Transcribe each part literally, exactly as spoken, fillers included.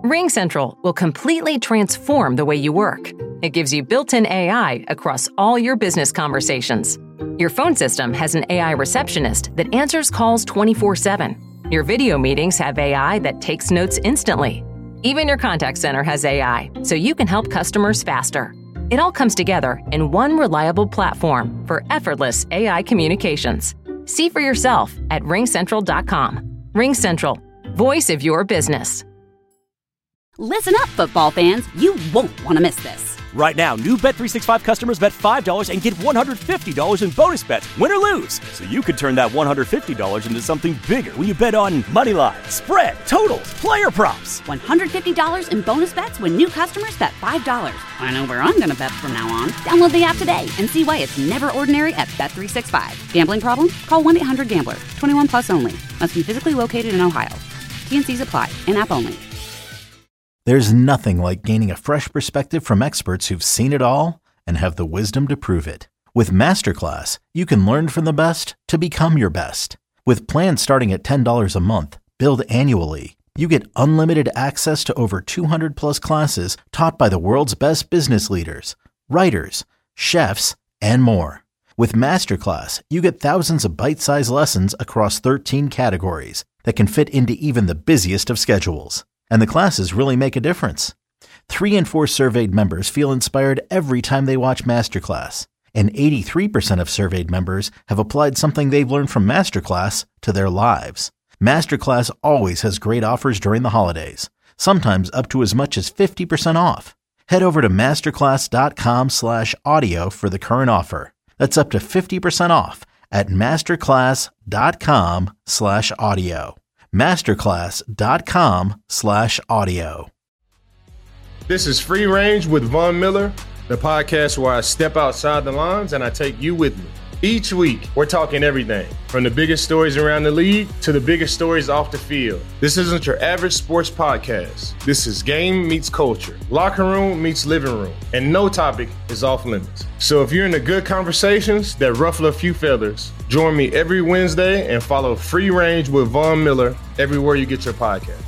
RingCentral will completely transform the way you work. It gives you built-in A I across all your business conversations. Your phone system has an A I receptionist that answers calls twenty-four seven. Your video meetings have A I that takes notes instantly. Even your contact center has A I, so you can help customers faster. It all comes together in one reliable platform for effortless A I communications. See for yourself at ring central dot com. RingCentral, voice of your business. Listen up, football fans. You won't want to miss this. Right now, new Bet three sixty-five customers bet five dollars and get one hundred fifty dollars in bonus bets, win or lose. So you could turn that one hundred fifty dollars into something bigger when you bet on money line, spread, totals, player props. one hundred fifty dollars in bonus bets when new customers bet five dollars. I know where I'm going to bet from now on. Download the app today and see why it's never ordinary at Bet three sixty-five. Gambling problem? Call one eight hundred gambler. twenty-one plus only. Must be physically located in Ohio. T and C's apply. In-app only. There's nothing like gaining a fresh perspective from experts who've seen it all and have the wisdom to prove it. With Masterclass, you can learn from the best to become your best. With plans starting at ten dollars a month, billed annually, you get unlimited access to over two hundred plus classes taught by the world's best business leaders, writers, chefs, and more. With Masterclass, you get thousands of bite-sized lessons across thirteen categories that can fit into even the busiest of schedules. And the classes really make a difference. Three in four surveyed members feel inspired every time they watch Masterclass. And eighty-three percent of surveyed members have applied something they've learned from Masterclass to their lives. Masterclass always has great offers during the holidays, sometimes up to as much as fifty percent off. Head over to masterclass.com slash audio for the current offer. That's up to fifty percent off at masterclass.com slash audio. masterclass.com slash audio. This is Free Range with Von Miller, the podcast where I step outside the lines and I take you with me. Each week, we're talking everything from the biggest stories around the league to the biggest stories off the field. This isn't your average sports podcast. This is game meets culture, locker room meets living room, and no topic is off limits. So if you're into good conversations that ruffle a few feathers, join me every Wednesday and follow Free Range with Von Miller everywhere you get your podcast.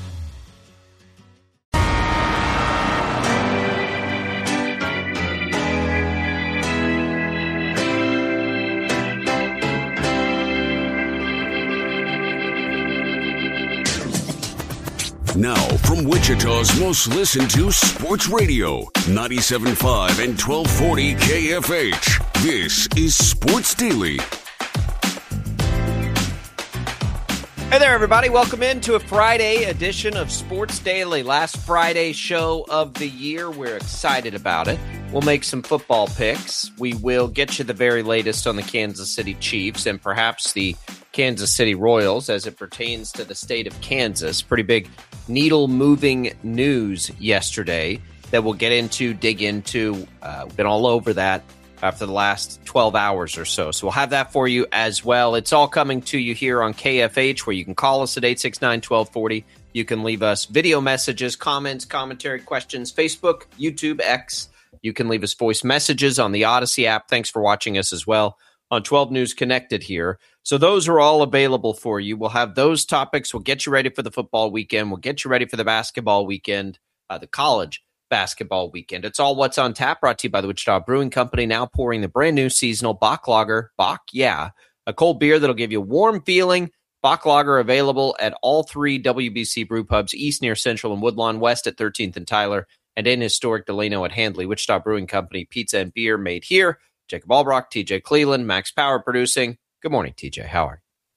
Now, from Wichita's most listened to sports radio, ninety-seven point five and twelve forty K F H. This is Sports Daily. Hey there, everybody. Welcome into a Friday edition of Sports Daily. Last Friday show of the year. We're excited about it. We'll make some football picks. We will get you the very latest on the Kansas City Chiefs and perhaps the Kansas City Royals as it pertains to the state of Kansas. Pretty big needle-moving news yesterday that we'll get into, dig into. Uh, we've been all over that after the last twelve hours or so. So we'll have that for you as well. It's all coming to you here on K F H, where you can call us at eight six nine, one two four zero. You can leave us video messages, comments, commentary, questions, Facebook, YouTube, X. You can leave us voice messages on the Odyssey app. Thanks for watching us as well on twelve News Connected here. So those are all available for you. We'll have those topics. We'll get you ready for the football weekend. We'll get you ready for the basketball weekend, uh, the college basketball weekend. It's all what's on tap, brought to you by the Wichita Brewing Company, now pouring the brand new seasonal Bach Lager. Bach, yeah, a cold beer that'll give you a warm feeling. Bach Lager available at all three W B C brew pubs, east near Central and Woodlawn, west at thirteenth and Tyler, and in historic Delano at Handley. Wichita Brewing Company, pizza and beer made here. Jacob Albrock, T J Cleveland, Max Power producing. Good morning, T J. How are you?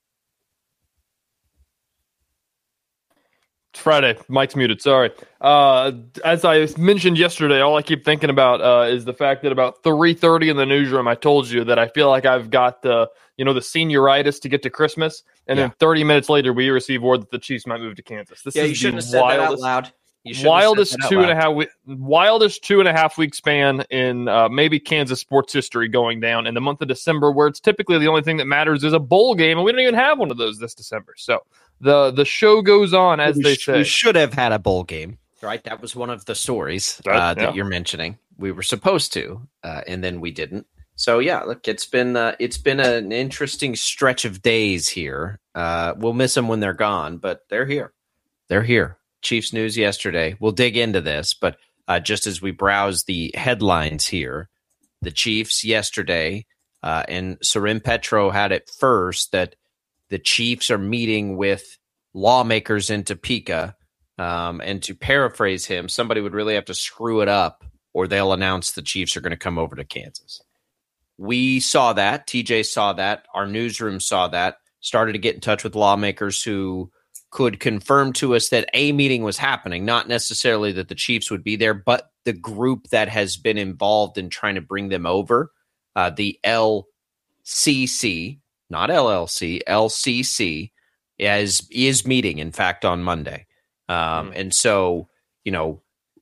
It's Friday. Mike's muted. Sorry. Uh, as I mentioned yesterday, all I keep thinking about uh, is the fact that about three thirty in the newsroom, I told you that I feel like I've got the, you know, the senioritis to get to Christmas, and yeah. then thirty minutes later, we receive word that the Chiefs might move to Kansas. This yeah, is you shouldn't the have said wildest, that out loud. Wildest two and a half week, wildest two and a half week span in uh, maybe Kansas sports history going down in the month of December, where it's typically the only thing that matters is a bowl game, and we don't even have one of those this December. So the the show goes on, as we they sh- say. We should have had a bowl game, right? That was one of the stories uh, that, yeah. you're mentioning. We were supposed to, uh, and then we didn't. So yeah, look, it's been uh, it's been an interesting stretch of days here. Uh, we'll miss them when they're gone, but they're here. They're here. Chiefs news yesterday. We'll dig into this, but uh, just as we browse the headlines here, the Chiefs yesterday, uh, and Sorin Petro had it first that the Chiefs are meeting with lawmakers in Topeka. Um, and to paraphrase him, somebody would really have to screw it up or they'll announce the Chiefs are going to come over to Kansas. We saw that. T J saw that. Our newsroom saw that. Started to get in touch with lawmakers who could confirm to us that a meeting was happening, not necessarily that the Chiefs would be there, but the group that has been involved in trying to bring them over, uh, the L C C, not L L C, L C C, is, is meeting, in fact, on Monday. Um, and so, you know,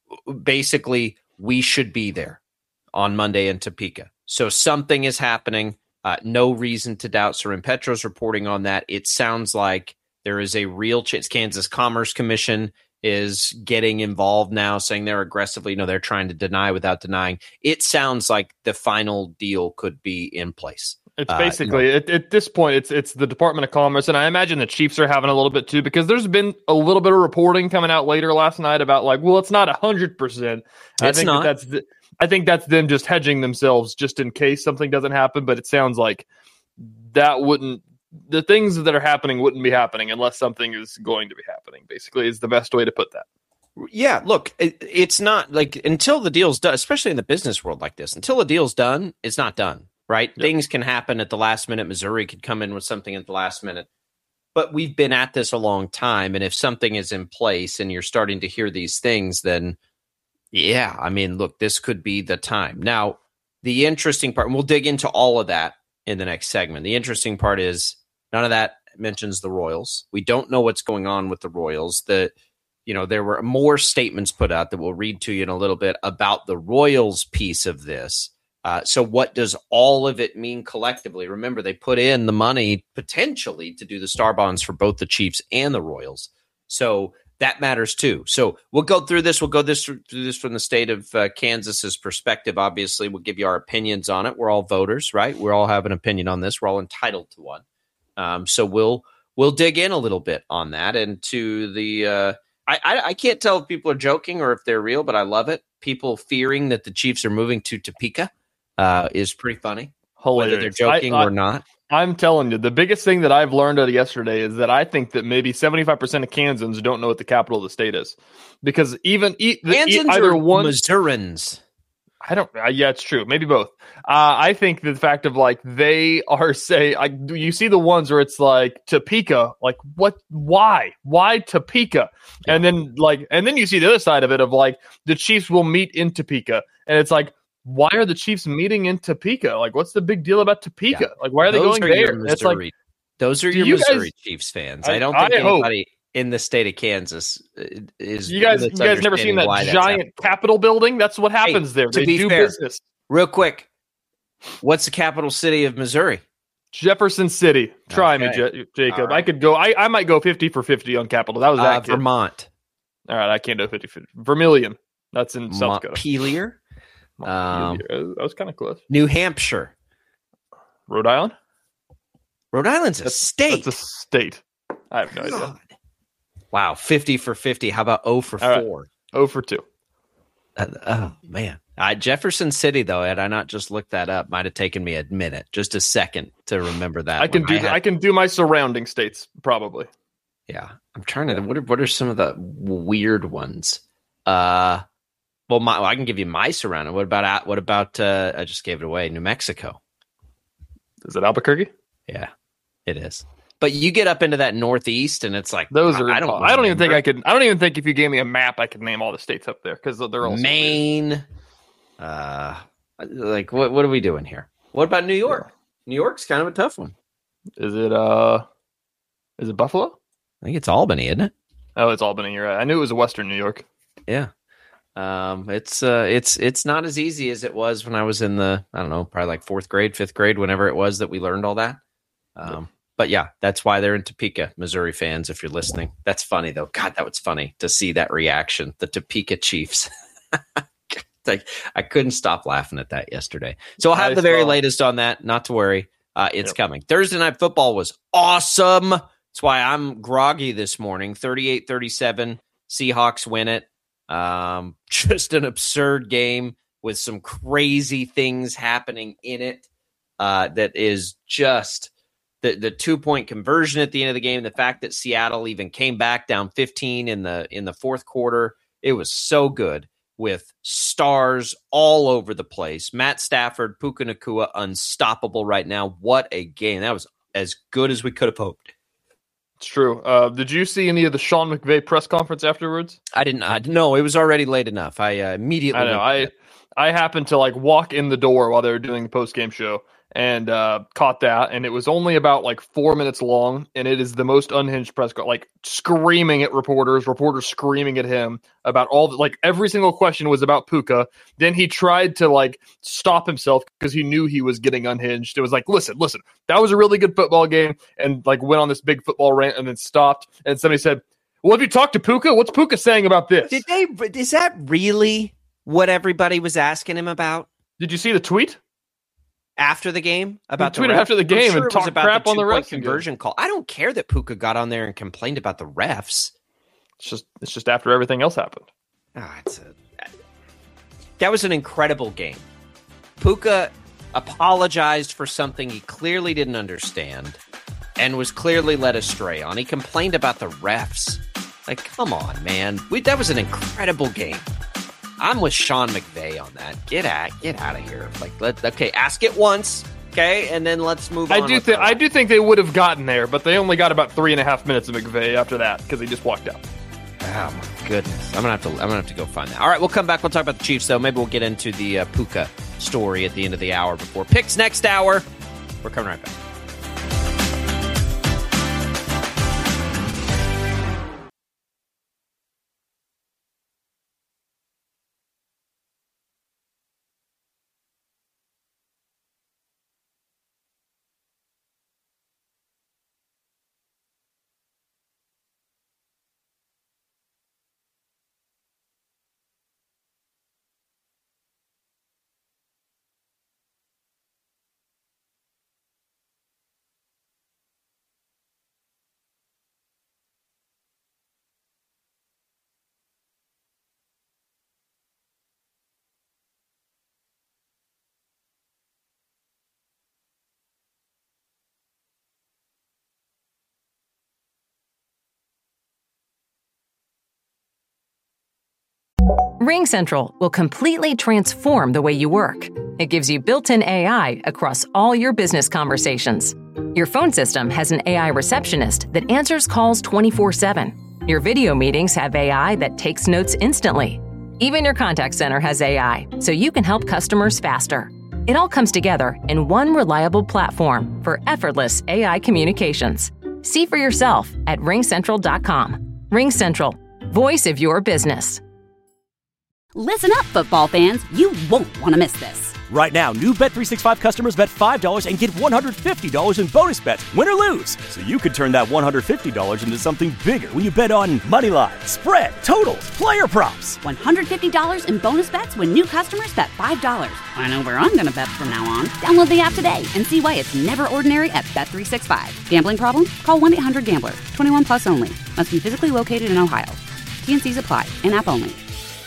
basically we should be there on Monday in Topeka. So something is happening. Uh, no reason to doubt Sorin Petro's reporting on that. It sounds like there is a real chance. Kansas Commerce Commission is getting involved now, saying they're aggressively, you know, they're trying to deny without denying. It sounds like the final deal could be in place. It's basically, uh, you know, at, at this point, it's it's the Department of Commerce, and I imagine the Chiefs are having a little bit too, because there's been a little bit of reporting coming out later last night about like, well, it's not one hundred percent. I it's think not. That that's the, I think that's them just hedging themselves just in case something doesn't happen, but it sounds like that wouldn't, the things that are happening wouldn't be happening unless something is going to be happening, basically, is the best way to put that. Yeah, look, it, it's not like until the deal's done, especially in the business world like this, until the deal's done, it's not done. Right? Yep. Things can happen at the last minute. Missouri could come in with something at the last minute. But we've been at this a long time. And if something is in place and you're starting to hear these things, then yeah, I mean, look, this could be the time. Now, the interesting part, and we'll dig into all of that in the next segment. The interesting part is none of that mentions the Royals. We don't know what's going on with the Royals. The, you know, there were more statements put out that we'll read to you in a little bit about the Royals piece of this. Uh, so what does all of it mean collectively? Remember, they put in the money potentially to do the star bonds for both the Chiefs and the Royals. So that matters too. So we'll go through this. We'll go this through this from the state of uh, Kansas's perspective. Obviously, we'll give you our opinions on it. We're all voters, right? We all have an opinion on this. We're all entitled to one. Um, so we'll we'll dig in a little bit on that. And to the uh, I, I I can't tell if people are joking or if they're real, but I love it. People fearing that the Chiefs are moving to Topeka. Uh, is pretty funny, hilarious. Whether they're joking I, I, or not. I'm telling you, the biggest thing that I've learned out of yesterday is that I think that maybe seventy-five percent of Kansans don't know what the capital of the state is, because even e- the, Kansans e- either or one Missourians. I don't. Uh, yeah, it's true. Maybe both. Uh, I think the fact of like they are say like you see the ones where it's like Topeka, like what? Why? Why Topeka? Yeah. And then like and then you see the other side of it of like the Chiefs will meet in Topeka, and it's like, why are the Chiefs meeting in Topeka? Like, what's the big deal about Topeka? Yeah. Like, why are they those going are there? It's like those are your you Missouri guys, Chiefs fans. I, I don't think I anybody hope. in the state of Kansas is. You guys, you guys never seen that giant Capitol building? That's what happens hey, there. They do fair, business. Real quick, what's the capital city of Missouri? Jefferson City. Try okay. me, J- Jacob. Right. I could go. I, I might go fifty for fifty on capital. That was that. Uh, kid. Vermont. All right, I can't do fifty fifty. Vermilion. That's in South Dakota. Montpelier. Um, that was kind of close. New Hampshire. Rhode Island? Rhode Island's a that's, state. That's a state. I have no God. idea. Wow, fifty for fifty. How about zero for All four? Right. zero for two. Uh, oh, man. Uh, Jefferson City, though, had I not just looked that up, might have taken me a minute, just a second to remember that. I can do I, had... I can do my surrounding states, probably. Yeah. I'm trying to, yeah. what, are, what are some of the weird ones? Uh, Well, my, well, I can give you my surrounding. What about what about? Uh, I just gave it away. New Mexico. Is it Albuquerque? Yeah, it is. But you get up into that northeast, and it's like those are. I don't. I don't even think I could. I don't even think if you gave me a map, I could name all the states up there because they're all Maine. Uh, like what? What are we doing here? What about New York? Yeah. New York's kind of a tough one. Is it? Uh, is it Buffalo? I think it's Albany, isn't it? Oh, it's Albany. You're right. I knew it was Western New York. Yeah. Um, it's uh, it's it's not as easy as it was when I was in the I don't know probably like fourth grade, fifth grade, whenever it was that we learned all that. Um, yeah. But yeah, that's why they're in Topeka, Missouri fans. If you're listening, that's funny though. God, that was funny to see that reaction. The Topeka Chiefs. Like I couldn't stop laughing at that yesterday. So I'll have nice the very ball. latest on that. Not to worry, uh, it's yep. coming. Thursday Night Football was awesome. That's why I'm groggy this morning. thirty-eight thirty-seven. Seahawks win it. Um, just an absurd game with some crazy things happening in it. Uh, that is just the the two point conversion at the end of the game. The fact that Seattle even came back down fifteen in the in the fourth quarter. It was so good with stars all over the place. Matt Stafford, Puka Nacua, unstoppable right now. What a game! That was as good as we could have hoped. It's true. Uh, did you see any of the Sean McVay press conference afterwards? I didn't. I, no, it was already late enough. I uh, immediately. I know. I I happened to like walk in the door while they were doing the post game show. And uh, caught that, and it was only about like four minutes long, and it is the most unhinged press conference, like screaming at reporters, reporters screaming at him about all the, like every single question was about Puka. Then he tried to like stop himself because he knew he was getting unhinged. It was like, listen, listen, that was a really good football game, and like went on this big football rant, and then stopped. And somebody said, "Well, have you talked to Puka? What's Puka saying about this?" Did they? Is that really what everybody was asking him about? Did you see the tweet? After the game about he tweeted the after the game sure and talked crap the on the refs conversion call. I don't care that Puka got on there and complained about the refs. It's just it's just after everything else happened. Oh, it's a, that was an incredible game. Puka apologized for something he clearly didn't understand and was clearly led astray on. He complained about the refs. Like, come on, man. We, that was an incredible game. I'm with Sean McVay on that. Get out, get out of here. Like, let okay, ask it once, okay, and then let's move on. I do think I do think they would have gotten there, but they only got about three and a half minutes of McVay after that because he just walked out. Oh my goodness, I'm gonna have to I'm gonna have to go find that. All right, we'll come back. We'll talk about the Chiefs, though. Maybe we'll get into the uh, Puka story at the end of the hour before picks next hour. We're coming right back. RingCentral will completely transform the way you work. It gives you built-in A I across all your business conversations. Your phone system has an A I receptionist that answers calls twenty-four seven. Your video meetings have A I that takes notes instantly. Even your contact center has A I, so you can help customers faster. It all comes together in one reliable platform for effortless A I communications. See for yourself at ring central dot com. RingCentral, voice of your business. Listen up, football fans. You won't want to miss this. Right now, new Bet three sixty-five customers bet five dollars and get one hundred fifty dollars in bonus bets, win or lose. So you could turn that one hundred fifty dollars into something bigger when you bet on money line, spread, totals, player props. one hundred fifty dollars in bonus bets when new customers bet five dollars. I know where I'm going to bet from now on. Download the app today and see why it's never ordinary at Bet three sixty-five. Gambling problem? Call one eight hundred gambler. twenty-one plus only. Must be physically located in Ohio. T and C's apply. In-app only.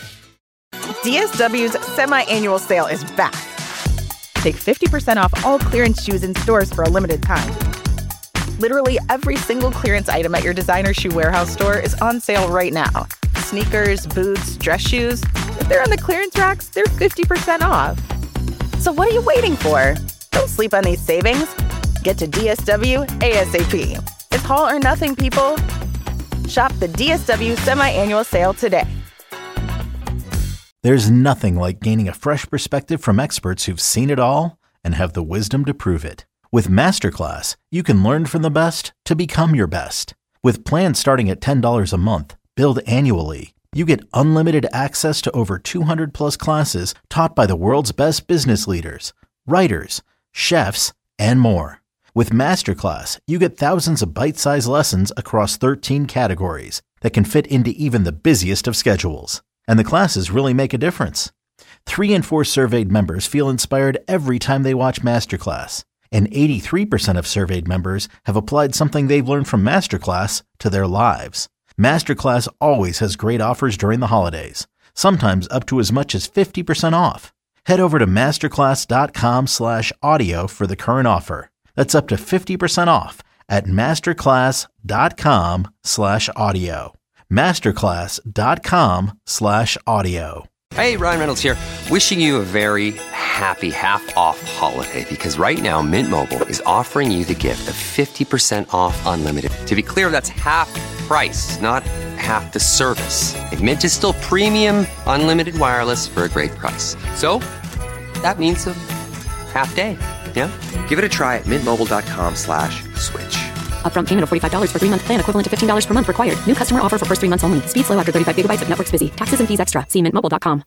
D S W's semi-annual sale is back. Take fifty percent off all clearance shoes in stores for a limited time. Literally every single clearance item at your designer shoe warehouse store is on sale right now. Sneakers, boots, dress shoes. If they're on the clearance racks, they're fifty percent off. So what are you waiting for? Don't sleep on these savings. Get to D S W ASAP. It's haul or nothing, people. Shop the D S W semi-annual sale today. There's nothing like gaining a fresh perspective from experts who've seen it all and have the wisdom to prove it. With Masterclass, you can learn from the best to become your best. With plans starting at ten dollars a month, billed annually, you get unlimited access to over two hundred plus classes taught by the world's best business leaders, writers, chefs, and more. With Masterclass, you get thousands of bite-sized lessons across thirteen categories that can fit into even the busiest of schedules. And the classes really make a difference. Three in four surveyed members feel inspired every time they watch Masterclass. And eighty-three percent of surveyed members have applied something they've learned from Masterclass to their lives. Masterclass always has great offers during the holidays, sometimes up to as much as fifty percent off. Head over to masterclass.com slash audio for the current offer. That's up to fifty percent off at masterclass.com slash audio. Masterclass.com slash audio. Hey, Ryan Reynolds here. Wishing you a very happy half-off holiday because right now Mint Mobile is offering you the gift of fifty percent off unlimited. To be clear, that's half price, not half the service. And Mint is still premium unlimited wireless for a great price. So that means a half day. Yeah? Give it a try at mintmobile.com slash switch. Upfront payment of forty-five dollars for three-month plan equivalent to fifteen dollars per month required. New customer offer for first three months only. Speed slow after thirty-five gigabytes if network's busy. Taxes and fees extra. See mint mobile dot com.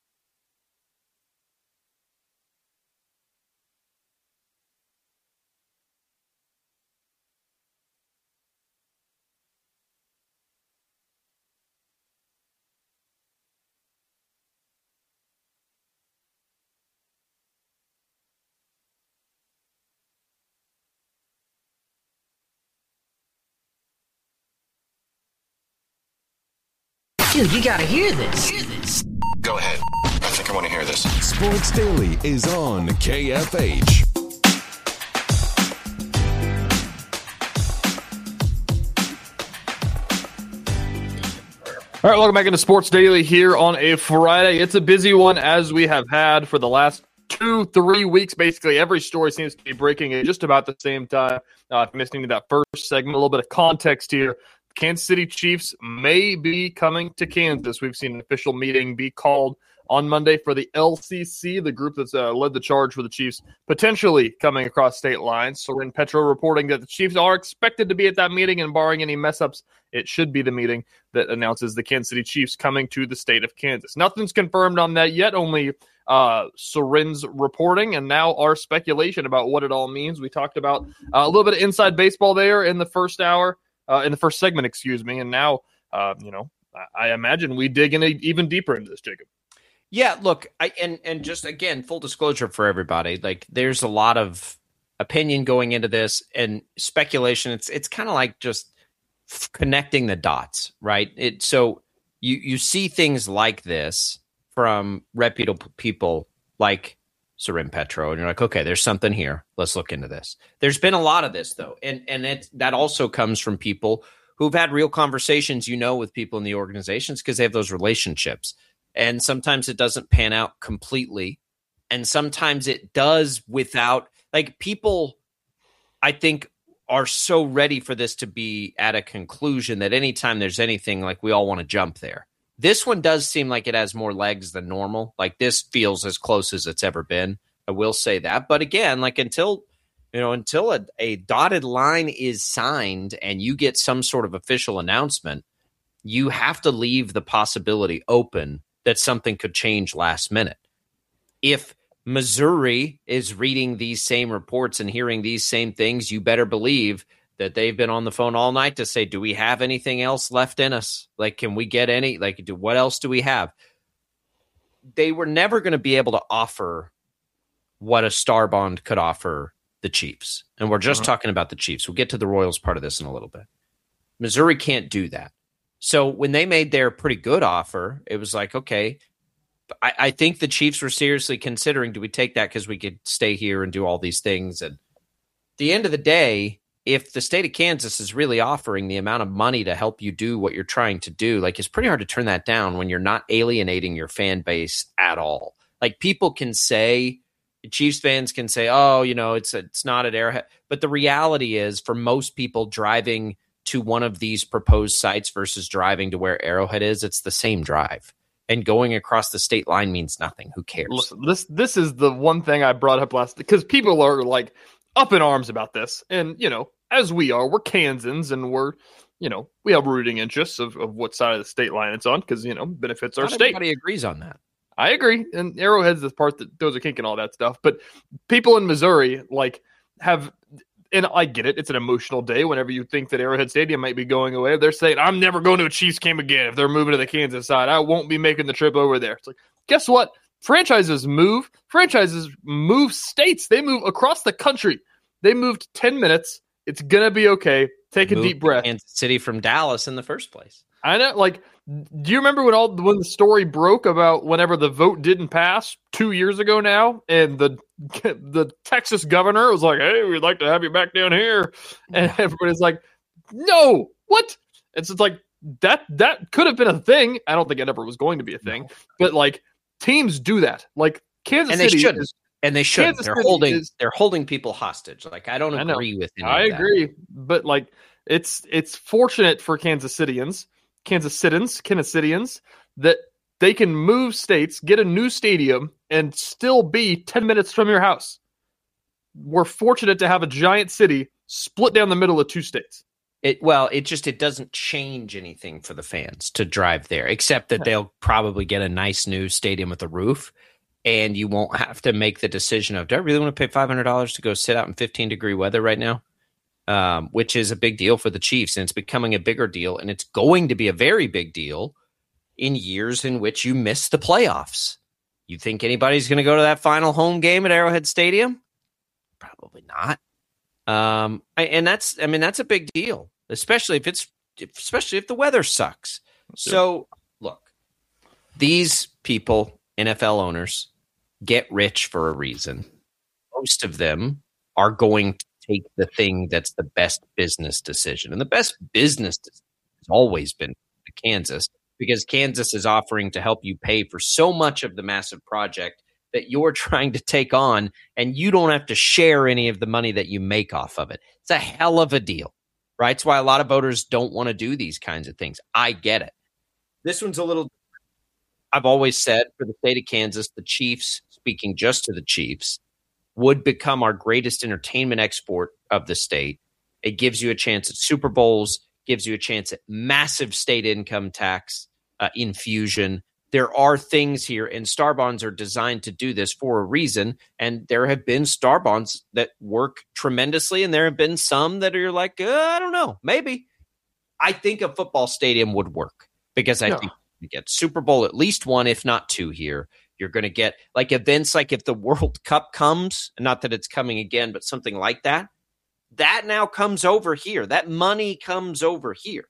Dude, you gotta hear this. Hear this. Go ahead. I think I want to hear this. Sports Daily is on K F H. All right, welcome back into Sports Daily here on a Friday. It's a busy one, as we have had for the last two, three weeks. Basically, every story seems to be breaking at just about the same time. Uh, if you're listening to that first segment, a little bit of context here. Kansas City Chiefs may be coming to Kansas. We've seen an official meeting be called on Monday for the L C C, the group that's uh, led the charge for the Chiefs, potentially coming across state lines. Soren Petro reporting that the Chiefs are expected to be at that meeting, and barring any mess-ups, it should be the meeting that announces the Kansas City Chiefs coming to the state of Kansas. Nothing's confirmed on that yet, only uh, Soren's reporting, and now our speculation about what it all means. We talked about uh, a little bit of inside baseball there in the first hour. Uh, in the first segment, excuse me, and now, uh, you know, I, I imagine we dig in a, even deeper into this, Jacob. Yeah, look, I and and just again, full disclosure for everybody, like there's a lot of opinion going into this and speculation. It's it's kind of like just f- connecting the dots, right? It so you you see things like this from reputable people like Soren Petro, and you're like, okay, there's something here. Let's look into this. There's been a lot of this, though, and and it, that also comes from people who've had real conversations, you know, with people in the organizations because they have those relationships. And sometimes it doesn't pan out completely, and sometimes it does without, like, people, I think, are so ready for this to be at a conclusion that anytime there's anything, like, we all want to jump there. This one does seem like it has more legs than normal. Like, this feels as close as it's ever been. I will say that. But again, like until, you know, until a, a dotted line is signed and you get some sort of official announcement, you have to leave the possibility open that something could change last minute. If Missouri is reading these same reports and hearing these same things, you better believe that they've been on the phone all night to say, do we have anything else left in us? Like, can we get any, like, do, what else do we have? They were never going to be able to offer what a star bond could offer the Chiefs. And we're just uh-huh. talking about the Chiefs. We'll get to the Royals part of this in a little bit. Missouri can't do that. So when they made their pretty good offer, it was like, okay, I, I think the Chiefs were seriously considering, do we take that because we could stay here and do all these things? And at the end of the day, if the state of Kansas is really offering the amount of money to help you do what you're trying to do, like, it's pretty hard to turn that down when you're not alienating your fan base at all. Like, people can say, Chiefs fans can say, oh, you know, it's it's not at Arrowhead. But the reality is, for most people driving to one of these proposed sites versus driving to where Arrowhead is, it's the same drive. And going across the state line means nothing. Who cares? Listen, this this is the one thing I brought up last, because people are like up in arms about this. And, you know, as we are, we're Kansans, and we're, you know, we have rooting interests of, of what side of the state line it's on, because, you know, benefits our Not state. Everybody agrees on that. I agree. And Arrowhead's the part that throws a kink and all that stuff. But people in Missouri, like, have, and I get it, it's an emotional day whenever you think that Arrowhead Stadium might be going away. They're saying, I'm never going to a Chiefs game again if they're moving to the Kansas side. I won't be making the trip over there. It's like, guess what? Franchises move. Franchises move states. They move across the country. They moved ten minutes. It's going to be okay. Take a Moved deep breath. Kansas City from Dallas in the first place. I know, like, do you remember when all when the story broke about whenever the vote didn't pass two years ago now, and the the Texas governor was like, "Hey, we'd like to have you back down here," and everybody's like, "No, what?" It's just like that that could have been a thing. I don't think it ever was going to be a thing, no. But like teams do that. Like Kansas and they City shouldn't. Is, and they shouldn't. Kansas they're City holding is, they're holding people hostage. Like I don't I agree know. with any I of that. agree, but like it's it's fortunate for Kansas Cityans. Kansas Cityans, Kansas Cityans, that they can move states, get a new stadium, and still be ten minutes from your house. We're fortunate to have a giant city split down the middle of two states. It well, it just it doesn't change anything for the fans to drive there, except that they'll probably get a nice new stadium with a roof, and you won't have to make the decision of, do I really want to pay five hundred dollars to go sit out in fifteen degree weather right now? Um, which is a big deal for the Chiefs, and it's becoming a bigger deal, and it's going to be a very big deal in years in which you miss the playoffs. You think anybody's going to go to that final home game at Arrowhead Stadium? Probably not. Um, and that's, I mean, that's a big deal, especially if it's, especially if the weather sucks. So, look, these people, N F L owners, get rich for a reason. Most of them are going to take the thing that's the best business decision. And the best business decision has always been Kansas, because Kansas is offering to help you pay for so much of the massive project that you're trying to take on, and you don't have to share any of the money that you make off of it. It's a hell of a deal, right? It's why a lot of voters don't want to do these kinds of things. I get it. This one's a little, I've always said for the state of Kansas, the Chiefs, speaking just to the Chiefs, would become our greatest entertainment export of the state. It gives you a chance at Super Bowls, gives you a chance at massive state income tax uh, infusion. There are things here, and Star Bonds are designed to do this for a reason, and there have been Star Bonds that work tremendously, and there have been some that are like, uh, I don't know, maybe. I think a football stadium would work, because I no. think you get Super Bowl, at least one, if not two here. You're going to get like events like if the World Cup comes, not that it's coming again, but something like that, that now comes over here. That money comes over here.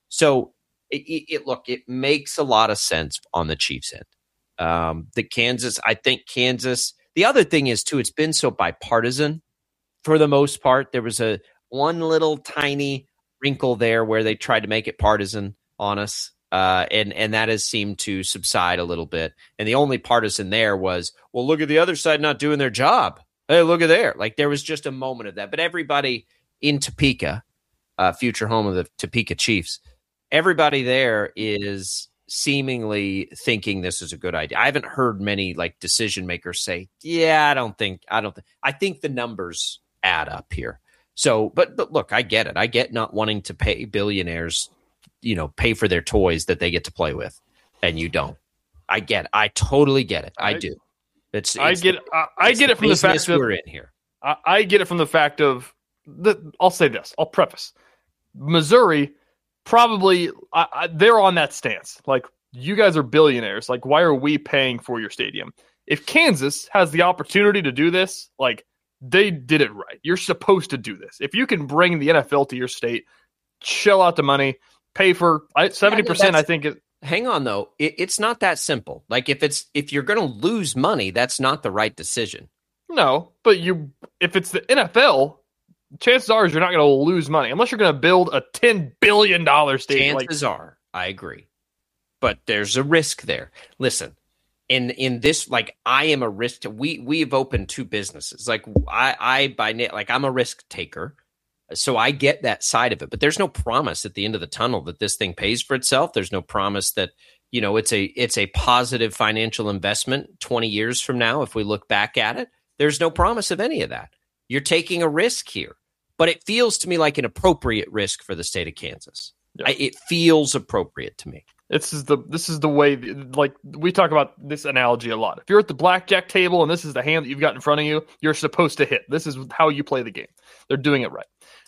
So it, it, it look, it makes a lot of sense on the Chiefs end. Um, the Kansas, I think Kansas, the other thing is too, it's been so bipartisan for the most part. There was a one little tiny wrinkle there where they tried to make it partisan on us. Uh, and, and that has seemed to subside a little bit. And the only partisan there was, well, look at the other side not doing their job. Hey, look at there. Like there was just a moment of that. But everybody in Topeka, uh, future home of the Topeka Chiefs, everybody there is seemingly thinking this is a good idea. I haven't heard many like decision makers say, yeah, I don't think, I don't think, I think the numbers add up here. So, but, but look, I get it. I get not wanting to pay billionaires, you know, pay for their toys that they get to play with, and you don't. I get it. I totally get it. I, I do. It's, it's I get the, I, I get it from the fact that we're in here. I, I get it from the fact of the, I'll say this. I'll preface. Missouri probably I, I, they're on that stance. Like, you guys are billionaires. Like, why are we paying for your stadium? If Kansas has the opportunity to do this, like, they did it right. You're supposed to do this. If you can bring the N F L to your state, shell out the money. Pay for seventy percent, I think. It, hang on, though. It, it's not that simple. Like, if it's if you're going to lose money, that's not the right decision. No, but you if it's the N F L, chances are you're not going to lose money. Unless you're going to build a ten billion dollars stadium. Chances like, are. I agree. But there's a risk there. Listen, in in this, like, I am a risk. To, we, we've opened two businesses. Like, I, I by like, I'm a risk taker. So I get that side of it, but there's no promise at the end of the tunnel that this thing pays for itself. There's no promise that, you know, it's a it's a positive financial investment twenty years from now. If we look back at it, there's no promise of any of that. You're taking a risk here, but it feels to me like an appropriate risk for the state of Kansas. Yeah. I, it feels appropriate to me. This is the this is the way, like, we talk about this analogy a lot. If you're at the blackjack table and this is the hand that you've got in front of you, you're supposed to hit. This is how you play the game. They're doing it right.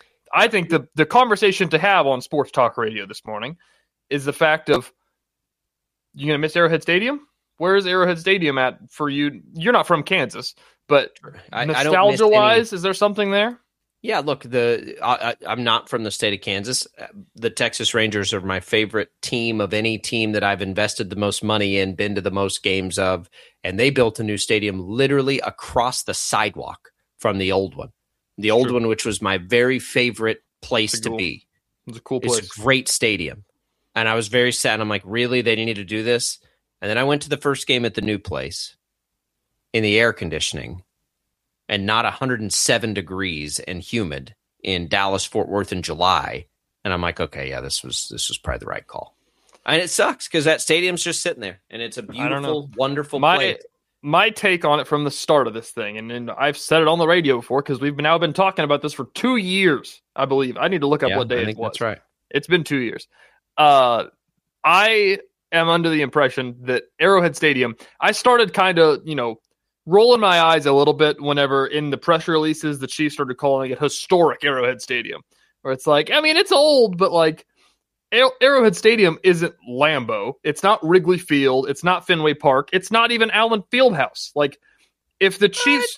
I think the, the conversation to have on Sports Talk Radio this morning is the fact of, you going to miss Arrowhead Stadium? Where is Arrowhead Stadium at for you? You're not from Kansas, but I, nostalgia-wise, is there something there? Yeah, look, the I, I'm not from the state of Kansas. The Texas Rangers are my favorite team of any team that I've invested the most money in, been to the most games of, and they built a new stadium literally across the sidewalk from the old one. The old True. one, which was my very favorite place cool, to be. It's a cool place. It's a great stadium. And I was very sad. I'm like, really? They need to do this? And then I went to the first game at the new place in the air conditioning, and not one hundred seven degrees and humid in Dallas, Fort Worth in July. And I'm like, okay, yeah, this was this was probably the right call. And it sucks because that stadium's just sitting there, and it's a beautiful, wonderful my, place. My take on it from the start of this thing, and, and I've said it on the radio before because we've now been talking about this for two years, I believe. I need to look up yeah, what day I think it was. That's right. It's been two years. Uh, I am under the impression that Arrowhead Stadium, I started kind of, you know, rolling my eyes a little bit whenever in the press releases the Chiefs started calling it historic Arrowhead Stadium, where it's like, I mean, it's old, but like Arrowhead Stadium isn't Lambeau. It's not Wrigley Field. It's not Fenway Park. It's not even Allen Fieldhouse. Like if the Chiefs,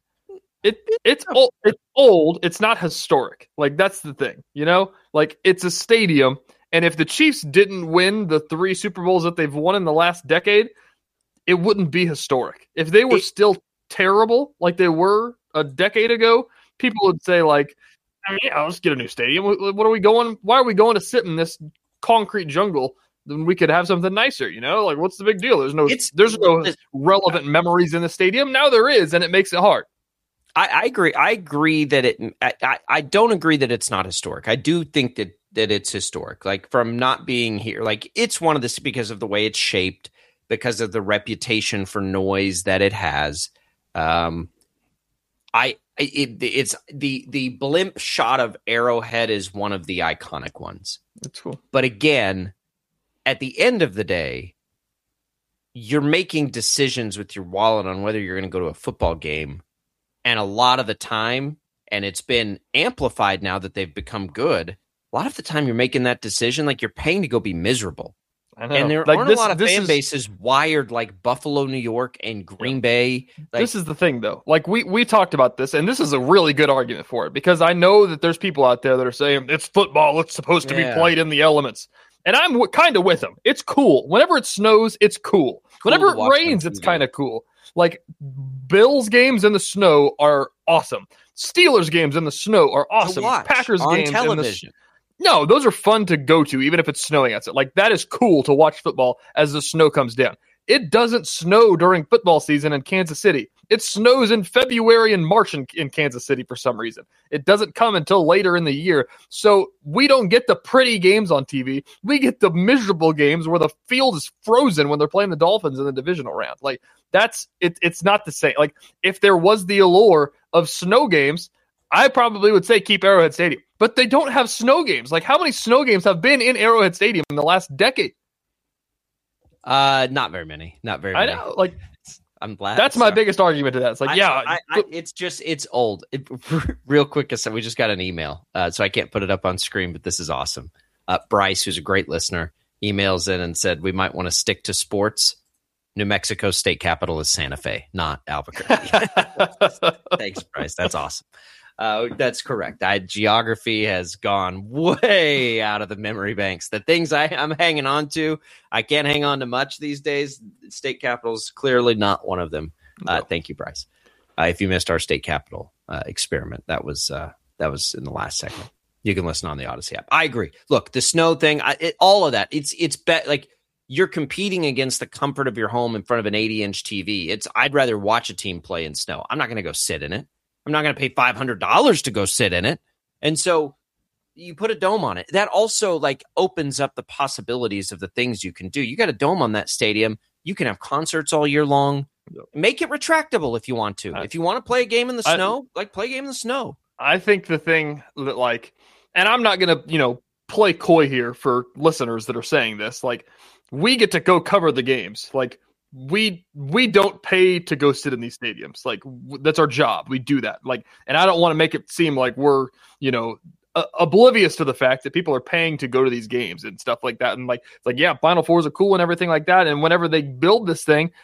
it it's old, it's old. It's not historic. Like that's the thing, you know, like it's a stadium. And if the Chiefs didn't win the three Super Bowls that they've won in the last decade, it wouldn't be historic. If they were it, still terrible like they were a decade ago, people would say like, I mean, yeah, let's get a new stadium. What are we going? Why are we going to sit in this concrete jungle? Then we could have something nicer, you know? Like, what's the big deal? There's no, it's, there's no relevant memories in the stadium. Now there is, and it makes it hard. I, I agree. I agree that it. I, I don't agree that it's not historic. I do think that that it's historic. Like from not being here, like it's one of this because of the way it's shaped, because of the reputation for noise that it has. Um, I it, it's the the blimp shot of Arrowhead is one of the iconic ones. That's cool. But again, at the end of the day, you're making decisions with your wallet on whether you're going to go to a football game, and a lot of the time, and it's been amplified now that they've become good. A lot of the time, you're making that decision like you're paying to go be miserable. I know. And there like aren't this, a lot of fan is, bases wired like Buffalo, New York, and Green Bay. Like, this is the thing, though. Like we we talked about this, and this is a really good argument for it because I know that there's people out there that are saying it's football; it's supposed to yeah. be played in the elements, and I'm w- kind of with them. It's cool. Whenever it snows, it's cool. cool Whenever it rains, it's kind of cool. Like Bills games in the snow are awesome. Steelers games in the snow are awesome. Packers on games television. In the No, those are fun to go to, even if it's snowing outside. Like, that is cool to watch football as the snow comes down. It doesn't snow during football season in Kansas City. It snows in February and March in, in Kansas City for some reason. It doesn't come until later in the year. So we don't get the pretty games on T V. We get the miserable games where the field is frozen when they're playing the Dolphins in the divisional round. Like, that's it. It's not the same. Like, if there was the allure of snow games, I probably would say keep Arrowhead Stadium. But they don't have snow games. Like, how many snow games have been in Arrowhead Stadium in the last decade? Uh, not very many. Not very many. I know. Like, I'm glad. That's my biggest argument to that. It's like, I, yeah. I, I, it's just, it's old. It, real quick, so we just got an email, uh, so I can't put it up on screen, but this is awesome. Uh, Bryce, who's a great listener, emails in and said, we might want to stick to sports. New Mexico state capital is Santa Fe, not Albuquerque. Thanks, Bryce. That's awesome. Uh, that's correct. I, geography has gone way out of the memory banks. The things I, I'm hanging on to, I can't hang on to much these days. State capital is clearly not one of them. Uh, no. Thank you, Bryce. Uh, if you missed our state capital uh, experiment, that was uh, that was in the last segment. You can listen on the Odyssey app. I agree. Look, the snow thing, I, it, all of that. It's it's be- like you're competing against the comfort of your home in front of an eighty inch T V. It's I'd rather watch a team play in snow. I'm not going to go sit in it. I'm not going to pay five hundred dollars to go sit in it. And so you put a dome on it. That also like opens up the possibilities of the things you can do. You got a dome on that stadium. You can have concerts all year long. Make it retractable if you want to. If you want to play a game in the snow, I, like play a game in the snow. I think the thing that like, and I'm not going to, you know, play coy here for listeners that are saying this. Like, we get to go cover the games. Like, we we don't pay to go sit in these stadiums. Like, w- that's our job. We do that. Like, and I don't want to make it seem like we're, you know, uh, oblivious to the fact that people are paying to go to these games and stuff like that. And like, it's like, yeah, Final Fours are cool and everything like that. And whenever they build this thing,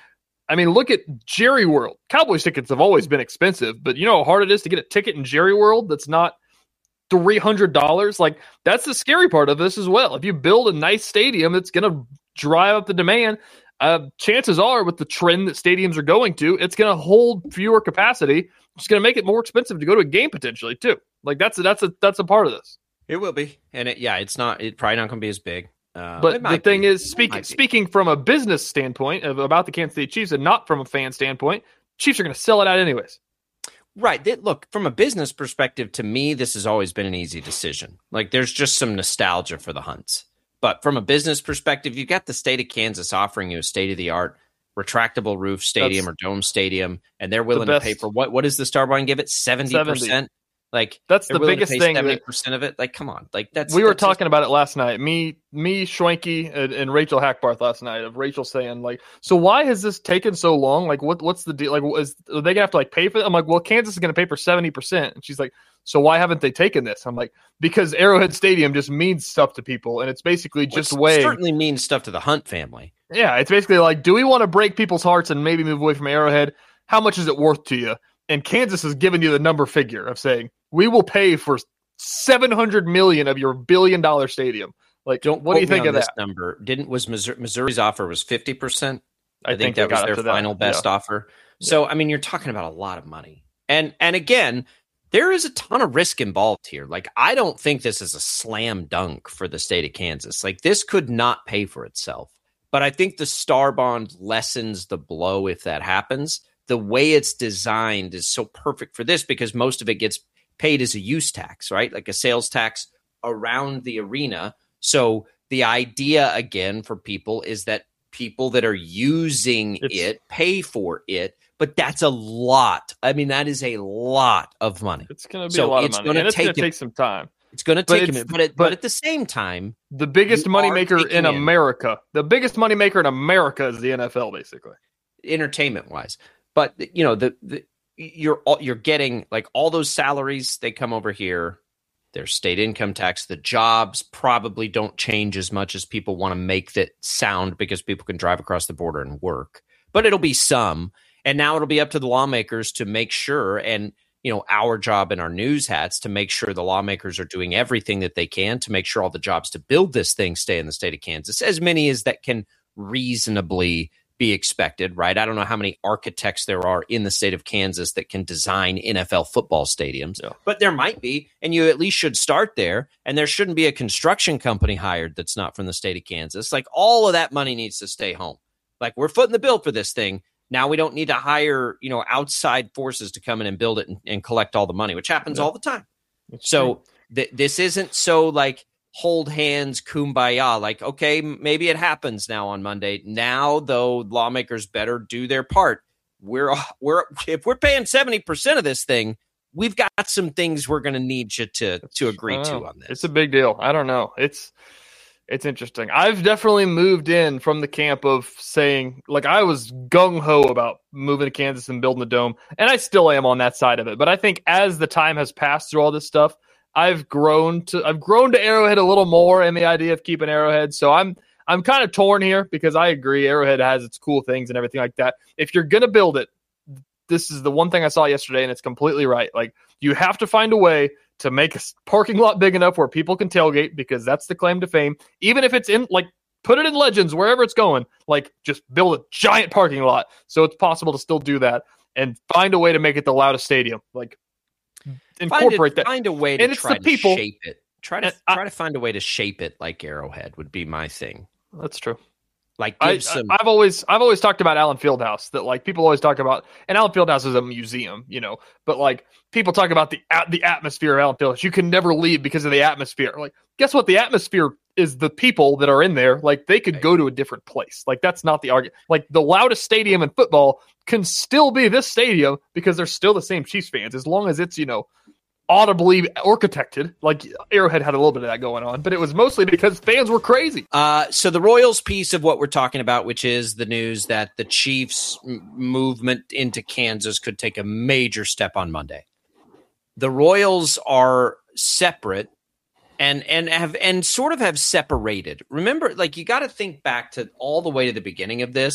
I mean, look at Jerry World. Cowboys tickets have always been expensive, but you know how hard it is to get a ticket in Jerry World that's not three hundred dollars? Like, that's the scary part of this as well. If you build a nice stadium, it's going to drive up the demand. Uh, chances are, with the trend that stadiums are going to, it's going to hold fewer capacity. It's going to make it more expensive to go to a game potentially too. Like, that's a, that's a that's a part of this. It will be, and it, yeah, it's not. It's probably not going to be as big. Uh, but the thing be. is, speaking speaking from a business standpoint of, about the Kansas City Chiefs, and not from a fan standpoint, Chiefs are going to sell it out anyways. Right. They, look, from a business perspective, to me, this has always been an easy decision. Like, there's just some nostalgia for the Hunts. But from a business perspective, you've got the state of Kansas offering you a state-of-the-art retractable roof stadium That's or dome stadium, and they're willing the to pay for what? What does the Starbond give it? seventy percent? seventy. Like, that's the biggest thing. seventy percent of it. Like, come on. Like, that's we were that's talking just... about it last night. Me, me, Schwenke, and, and Rachel Hackbarth last night. Of Rachel saying, like, so why has this taken so long? Like, what what's the deal? Like, is are they gonna have to like pay for it? I'm like, well, Kansas is gonna pay for seventy percent, and she's like, so why haven't they taken this? I'm like, because Arrowhead Stadium just means stuff to people, and it's basically just Which way certainly means stuff to the Hunt family. Yeah, it's basically like, do we want to break people's hearts and maybe move away from Arrowhead? How much is it worth to you? And Kansas has given you the number figure of saying, we will pay for seven hundred million dollars of your billion dollar stadium. Like, Don't what do you think of this that number? Didn't was Missouri, Missouri's offer was fifty percent? I, I think, think that was their final that. best yeah. offer. So, yeah. I mean, you're talking about a lot of money. And and again, there is a ton of risk involved here. Like, I don't think this is a slam dunk for the state of Kansas. Like, this could not pay for itself. But I think the Starbond lessens the blow if that happens. The way it's designed is so perfect for this because most of it gets paid as a use tax, right? Like a sales tax around the arena. So the idea, again, for people is that people that are using it's, it pay for it. But that's a lot. I mean, that is a lot of money. It's going to be so a lot of it's money. Gonna and it's take going to take some time. It's going to take a minute. But, it, but, but at the same time, the biggest moneymaker in America, the biggest moneymaker in America is the N F L, basically. Entertainment-wise. But, you know, the, the you're you're getting, like, all those salaries, they come over here. There's state income tax. The jobs probably don't change as much as people want to make that sound because people can drive across the border and work. But it'll be some. And now it'll be up to the lawmakers to make sure, and, you know, our job in our news hats to make sure the lawmakers are doing everything that they can to make sure all the jobs to build this thing stay in the state of Kansas, as many as that can reasonably be expected, right? I don't know how many architects there are in the state of Kansas that can design N F L football stadiums, yeah. but there might be, and you at least should start there. And there shouldn't be a construction company hired that's not from the state of Kansas. Like, all of that money needs to stay home. Like, we're footing the bill for this thing. Now we don't need to hire, you know, outside forces to come in and build it and, and collect all the money, which happens yeah. all the time. That's so th- this isn't so like hold hands, kumbaya. Like, okay, maybe it happens now on Monday. Now, though, lawmakers better do their part. We're we're if we're paying seventy percent of this thing, we've got some things we're going to need you to to agree to on this. It's a big deal. I don't know. It's it's interesting. I've definitely moved in from the camp of saying, like, I was gung-ho about moving to Kansas and building the dome, and I still am on that side of it. But I think as the time has passed through all this stuff, I've grown to I've grown to Arrowhead a little more and the idea of keeping Arrowhead. So I'm I'm kind of torn here because I agree Arrowhead has its cool things and everything like that. If you're gonna build it, this is the one thing I saw yesterday, and it's completely right. Like, you have to find a way to make a parking lot big enough where people can tailgate, because that's the claim to fame. Even if it's in, like, put it in Legends, wherever it's going, like, just build a giant parking lot so it's possible to still do that, and find a way to make it the loudest stadium. Like, incorporate find a, that. Find a way to and it's try the people, to shape it. Try to I, try to find a way to shape it like Arrowhead would be my thing. That's true. Like, I, some... I've always I've always talked about Allen Fieldhouse, that, like, people always talk about, and Allen Fieldhouse is a museum, you know, but, like, people talk about the the atmosphere of Allen Fieldhouse. You can never leave because of the atmosphere. Like, guess what? The atmosphere is the people that are in there. Like, they could go to a different place. Like, that's not the argument. Like, the loudest stadium in football can still be this stadium because they're still the same Chiefs fans, as long as it's, you know, audibly architected. Like, Arrowhead had a little bit of that going on, but it was mostly because fans were crazy. Uh, so the Royals piece of what we're talking about, which is the news that the Chiefs m- movement into Kansas could take a major step on Monday. The Royals are separate and and have and sort of have separated. Remember, like, you got to think back to all the way to the beginning of this.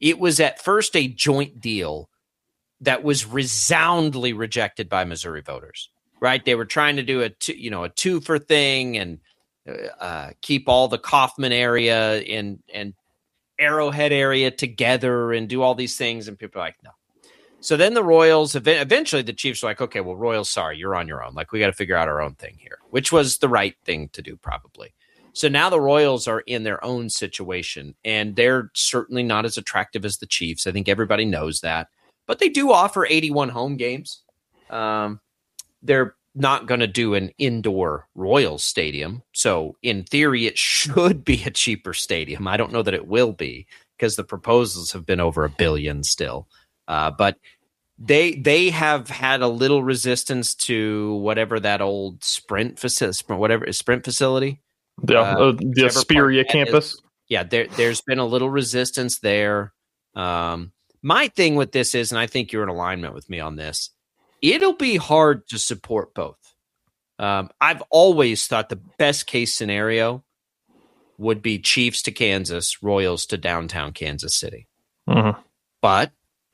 It was at first a joint deal that was resoundingly rejected by Missouri voters, right? They were trying to do a two, you know, a two-for thing and uh, keep all the Kaufman area and, and Arrowhead area together and do all these things. And people are like, no. So then the Royals, eventually the Chiefs were like, okay, well, Royals, sorry, you're on your own. Like, we got to figure out our own thing here, which was the right thing to do probably. So now the Royals are in their own situation, and they're certainly not as attractive as the Chiefs. I think everybody knows that. But they do offer eighty-one home games. Um, they're not going to do an indoor Royals stadium. So in theory, it should be a cheaper stadium. I don't know that it will be because the proposals have been over a billion still. Uh, but they they have had a little resistance to whatever that old Sprint facility, whatever Sprint facility. Yeah, uh, the Asperia campus. Is. Yeah, there, there's been a little resistance there. Um, my thing with this is, and I think you're in alignment with me on this, it'll be hard to support both. Um, I've always thought the best case scenario would be Chiefs to Kansas, Royals to downtown Kansas City. Mm-hmm. But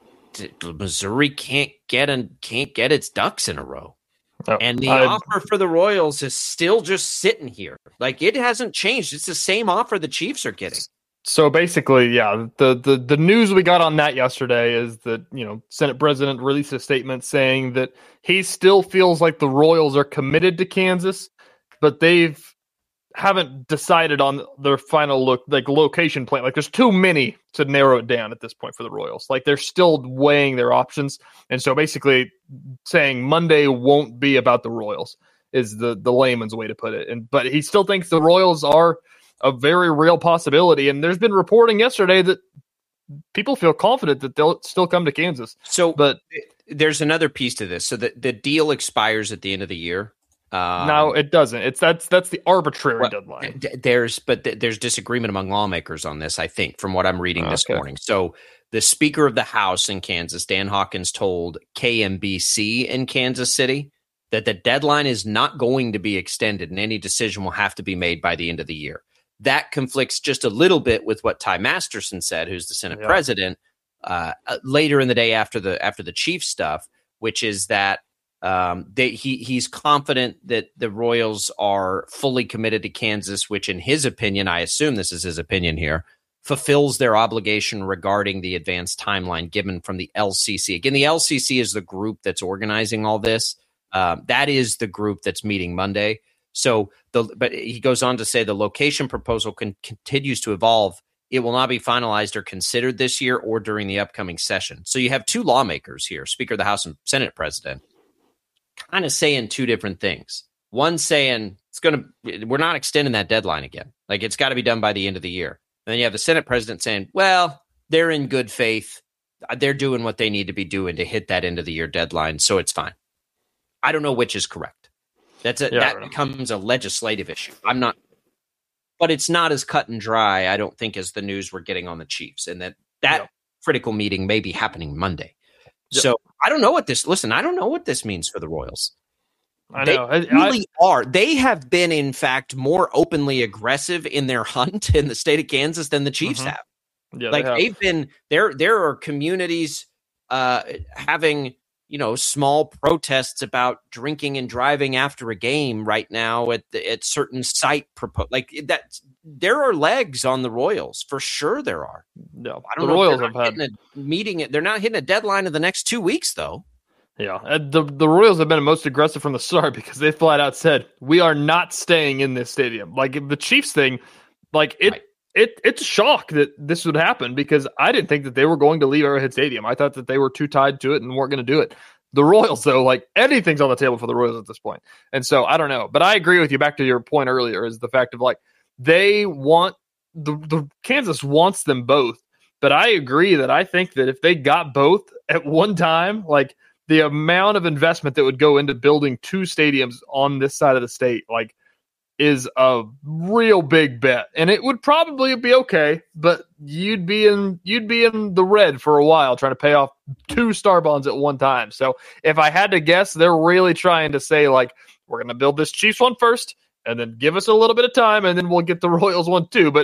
Missouri can't get an, can't get its ducks in a row. Oh, and the I, offer for the Royals is still just sitting here. Like, it hasn't changed. It's the same offer the Chiefs are getting. So basically, yeah, the, the, the news we got on that yesterday is that, you know, Senate President released a statement saying that he still feels like the Royals are committed to Kansas, but they've haven't decided on their final look, like location plan. Like, there's too many to narrow it down at this point for the Royals. Like, they're still weighing their options. And so basically saying Monday won't be about the Royals is the, the layman's way to put it. And, but he still thinks the Royals are a very real possibility. And there's been reporting yesterday that people feel confident that they'll still come to Kansas. So, but there's another piece to this. So the, the deal expires at the end of the year. Um, no, it doesn't. It's that's that's the arbitrary well, deadline. D- there's but th- there's disagreement among lawmakers on this, I think, from what I'm reading this okay. morning. So the Speaker of the House in Kansas, Dan Hawkins, told K M B C in Kansas City that the deadline is not going to be extended and any decision will have to be made by the end of the year. That conflicts just a little bit with what Ty Masterson said, who's the Senate yeah. president, uh, later in the day after the after the Chiefs stuff, which is that Um, they, he he's confident that the Royals are fully committed to Kansas, which in his opinion, I assume this is his opinion here, fulfills their obligation regarding the advanced timeline given from the L C C. Again, the L C C is the group that's organizing all this. Um, that is the group that's meeting Monday. So, the but he goes on to say the location proposal can, continues to evolve. It will not be finalized or considered this year or during the upcoming session. So you have two lawmakers here, Speaker of the House and Senate President, kind of saying two different things. One saying it's going to, we're not extending that deadline again. Like, it's got to be done by the end of the year. And then you have the Senate president saying, well, they're in good faith. They're doing what they need to be doing to hit that end of the year deadline. So it's fine. I don't know which is correct. That's a, yeah, that becomes a legislative issue. I'm not, but it's not as cut and dry, I don't think, as the news we're getting on the Chiefs, and that that yeah. critical meeting may be happening Monday. Yep. So I don't know what this, listen, I don't know what this means for the Royals. I they know. I, really I, are. They have been, in fact, more openly aggressive in their hunt in the state of Kansas than the Chiefs mm-hmm. have. Yeah, like they have. they've been there. There are communities uh, having, you know, small protests about drinking and driving after a game right now at the, at certain site. Propo- like that, there are legs on the Royals for sure. There are. No, I don't the know. Royals They're have not had a meeting. They're not hitting a deadline in the next two weeks, though. Yeah, the the Royals have been most aggressive from the start because they flat out said we are not staying in this stadium. Like the Chiefs thing, like it. Right. It it's a shock that this would happen because I didn't think that they were going to leave Arrowhead Stadium. I thought that they were too tied to it and weren't going to do it. The Royals, though, like anything's on the table for the Royals at this point. And so I don't know. But I agree with you. Back to your point earlier is the fact of like they want the, the Kansas wants them both. But I agree that I think that if they got both at one time, like the amount of investment that would go into building two stadiums on this side of the state, like is a real big bet, and it would probably be okay, but you'd be in you'd be in the red for a while trying to pay off two star bonds at one time. So if I had to guess, they're really trying to say like, we're going to build this Chiefs one first and then give us a little bit of time and then we'll get the Royals one too. But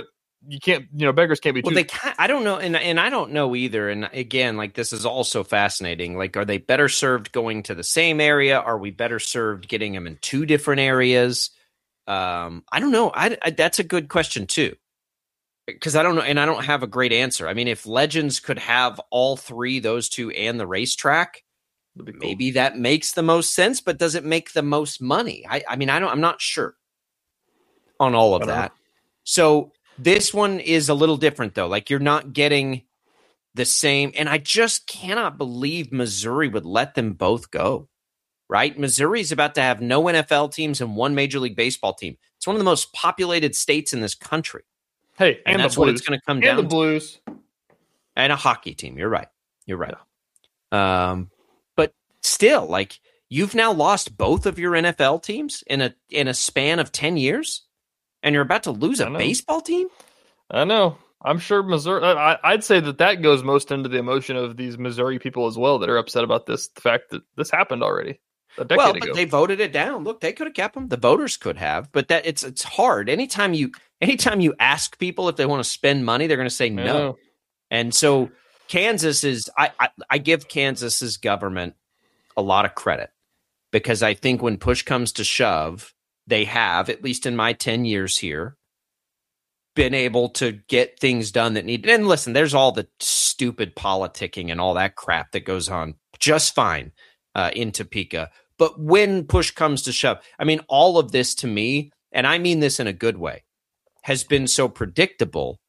you can't, you know, beggars can't be well, choosers. they can't, I don't know. And, and I don't know either. And again, like, this is also fascinating. Like, are they better served going to the same area? Are we better served getting them in two different areas? Um, I don't know. I, I that's a good question too, because I don't know. And I don't have a great answer. I mean, if Legends could have all three, those two and the racetrack, cool. Maybe that makes the most sense, but does it make the most money? I, I mean, I don't, I'm not sure on all of that. Know. So this one is a little different though. Like, you're not getting the same. And I just cannot believe Missouri would let them both go, right? Missouri's about to have no N F L teams and one Major League Baseball team. It's one of the most populated states in this country. Hey, and, and that's what it's going to come and down the Blues. to. And a hockey team. You're right. You're right. Yeah. Um, but still, like, you've now lost both of your N F L teams in a in a span of ten years, and you're about to lose a baseball team? I know. I'm sure Missouri, I, I'd say that that goes most into the emotion of these Missouri people as well that are upset about this, the fact that this happened already a decade well, ago. But they voted it down. Look, they could have kept them. The voters could have, but that it's it's hard. Anytime you anytime you ask people if they want to spend money, they're going to say no. no. And so Kansas is, I, I, I give Kansas's government a lot of credit, because I think when push comes to shove, they have, at least in my ten years here, been able to get things done that need. And listen, there's all the stupid politicking and all that crap that goes on just fine uh, in Topeka. But when push comes to shove, I mean, all of this to me, and I mean this in a good way, has been so predictable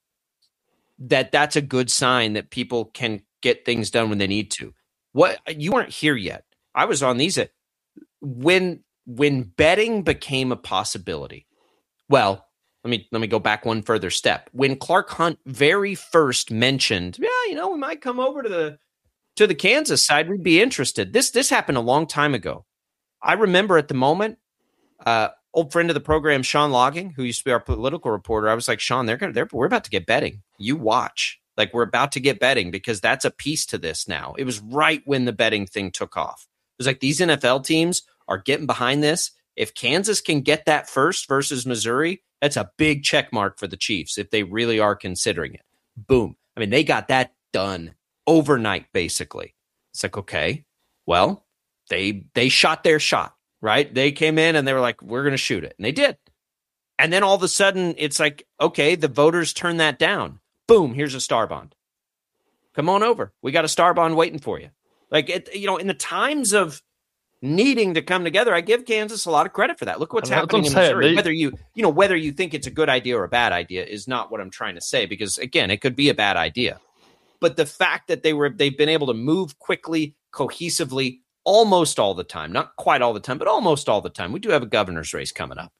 that that's a good sign that people can get things done when they need to. What, you weren't here yet. I was on these. When when betting became a possibility, well, let me let me go back one further step. When Clark Hunt very first mentioned, yeah, you know, we might come over to the to the Kansas side, we'd be interested. This this happened a long time ago. I remember at the moment, uh, old friend of the program, Sean Logging, who used to be our political reporter, I was like, Sean, they're gonna they're we're about to get betting. You watch. Like, we're about to get betting, because that's a piece to this now. It was right when the betting thing took off. It was like, these N F L teams are getting behind this. If Kansas can get that first versus Missouri, that's a big check mark for the Chiefs if they really are considering it. Boom. I mean, they got that done overnight, basically. It's like, okay, well, they they shot their shot, right? They came in and they were like, we're going to shoot it. And they did. And then all of a sudden, it's like, okay, the voters turn that down. Boom, here's a star bond. Come on over. We got a star bond waiting for you. Like, it, you know, in the times of needing to come together, I give Kansas a lot of credit for that. Look what's happening in Missouri. Whether you, you know, whether you think it's a good idea or a bad idea is not what I'm trying to say, because again, it could be a bad idea. But the fact that they were, they've been able to move quickly, cohesively, almost all the time, not quite all the time, but almost all the time. We do have a governor's race coming up.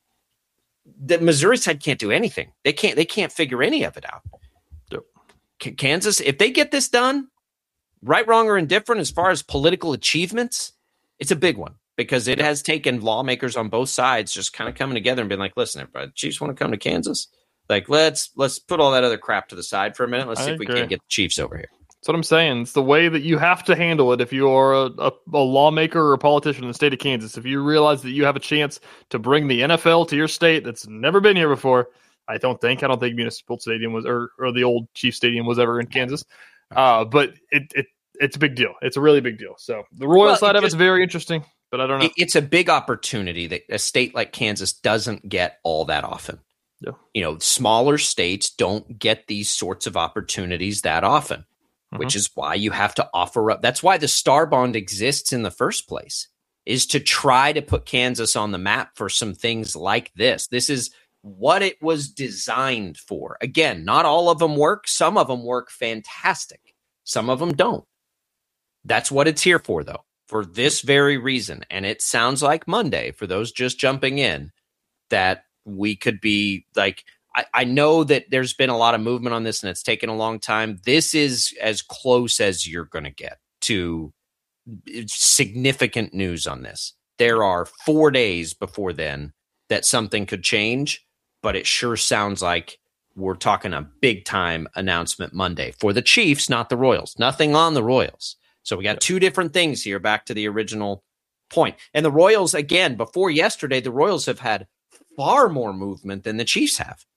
The Missouri side can't do anything. They can't, they can't figure any of it out. Yep. K- Kansas, if they get this done, right, wrong, or indifferent, as far as political achievements, it's a big one, because it has taken lawmakers on both sides just kind of coming together and being like, listen, everybody, Chiefs want to come to Kansas. Like, let's let's put all that other crap to the side for a minute. Let's I see agree. if we can get the Chiefs over here. That's what I'm saying. It's the way that you have to handle it if you are a, a, a lawmaker or a politician in the state of Kansas. If you realize that you have a chance to bring the N F L to your state that's never been here before, I don't think. I don't think Municipal Stadium was, or, or the old Chief Stadium was ever in Kansas. Uh, but it, it it's a big deal. It's a really big deal. So the Royal well, side it of it's very interesting, but I don't know. It, it's a big opportunity that a state like Kansas doesn't get all that often. Yeah. You know, smaller states don't get these sorts of opportunities that often, mm-hmm. which is why you have to offer up. That's why the Star Bond exists in the first place, is to try to put Kansas on the map for some things like this. This is what it was designed for. Again, not all of them work. Some of them work fantastic. Some of them don't. That's what it's here for, though, for this very reason. And it sounds like Monday, for those just jumping in, that we could be like, I, I know that there's been a lot of movement on this and it's taken a long time. This is as close as you're going to get to significant news on this. There are four days before then that something could change, but it sure sounds like we're talking a big time announcement Monday for the Chiefs, not the Royals. Nothing on the Royals. So we got two different things here, back to the original point. And the Royals, again, before yesterday, the Royals have had far more movement than the Chiefs have.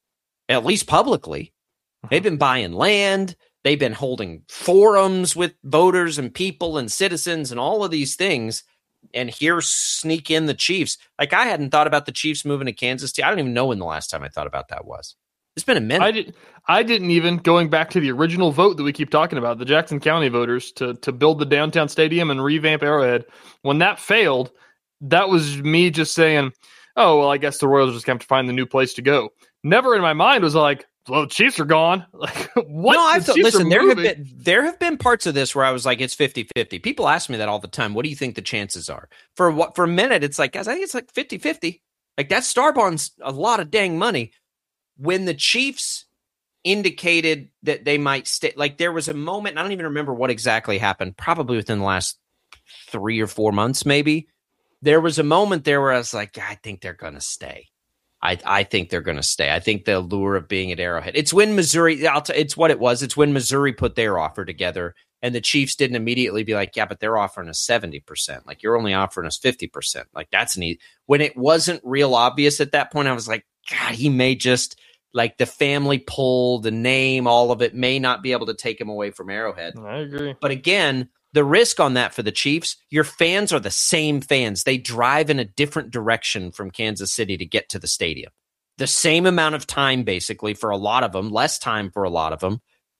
at least publicly. They've been buying land. They've been holding forums with voters and people and citizens and all of these things. And here sneak in the Chiefs. Like, I hadn't thought about the Chiefs moving to Kansas City. I don't even know when the last time I thought about that was. It's been a minute. I, did, I didn't even, going back to the original vote that we keep talking about, the Jackson County voters to, to build the downtown stadium and revamp Arrowhead. When that failed, that was me just saying, oh, well, I guess the Royals just have to find the new place to go. Never in my mind was like, well, the Chiefs are gone. Like, what? No, I the thought, Chiefs listen, are there have moving. been there have been parts of this where I was like, it's fifty-fifty. People ask me that all the time. What do you think the chances are? For what for a minute, it's like, guys, I think it's like fifty-fifty. Like, that Star Bond's a lot of dang money. When the Chiefs indicated that they might stay, like, there was a moment, and I don't even remember what exactly happened, probably within the last three or four months, maybe. There was a moment there where I was like, I think they're going to stay. I, I think they're going to stay. I think the allure of being at Arrowhead. It's when Missouri, I'll t- it's what it was. It's when Missouri put their offer together, and the Chiefs didn't immediately be like, yeah, but they're offering us seventy percent. Like, you're only offering us fifty percent. Like, that's neat. When it wasn't real obvious at that point, I was like, God, he may just, like, the family pull, the name, all of it may not be able to take him away from Arrowhead. I agree. But again, the risk on that for the Chiefs, your fans are the same fans. They drive in a different direction from Kansas City to get to the stadium. The same amount of time, basically, for a lot of them, less time for a lot of them.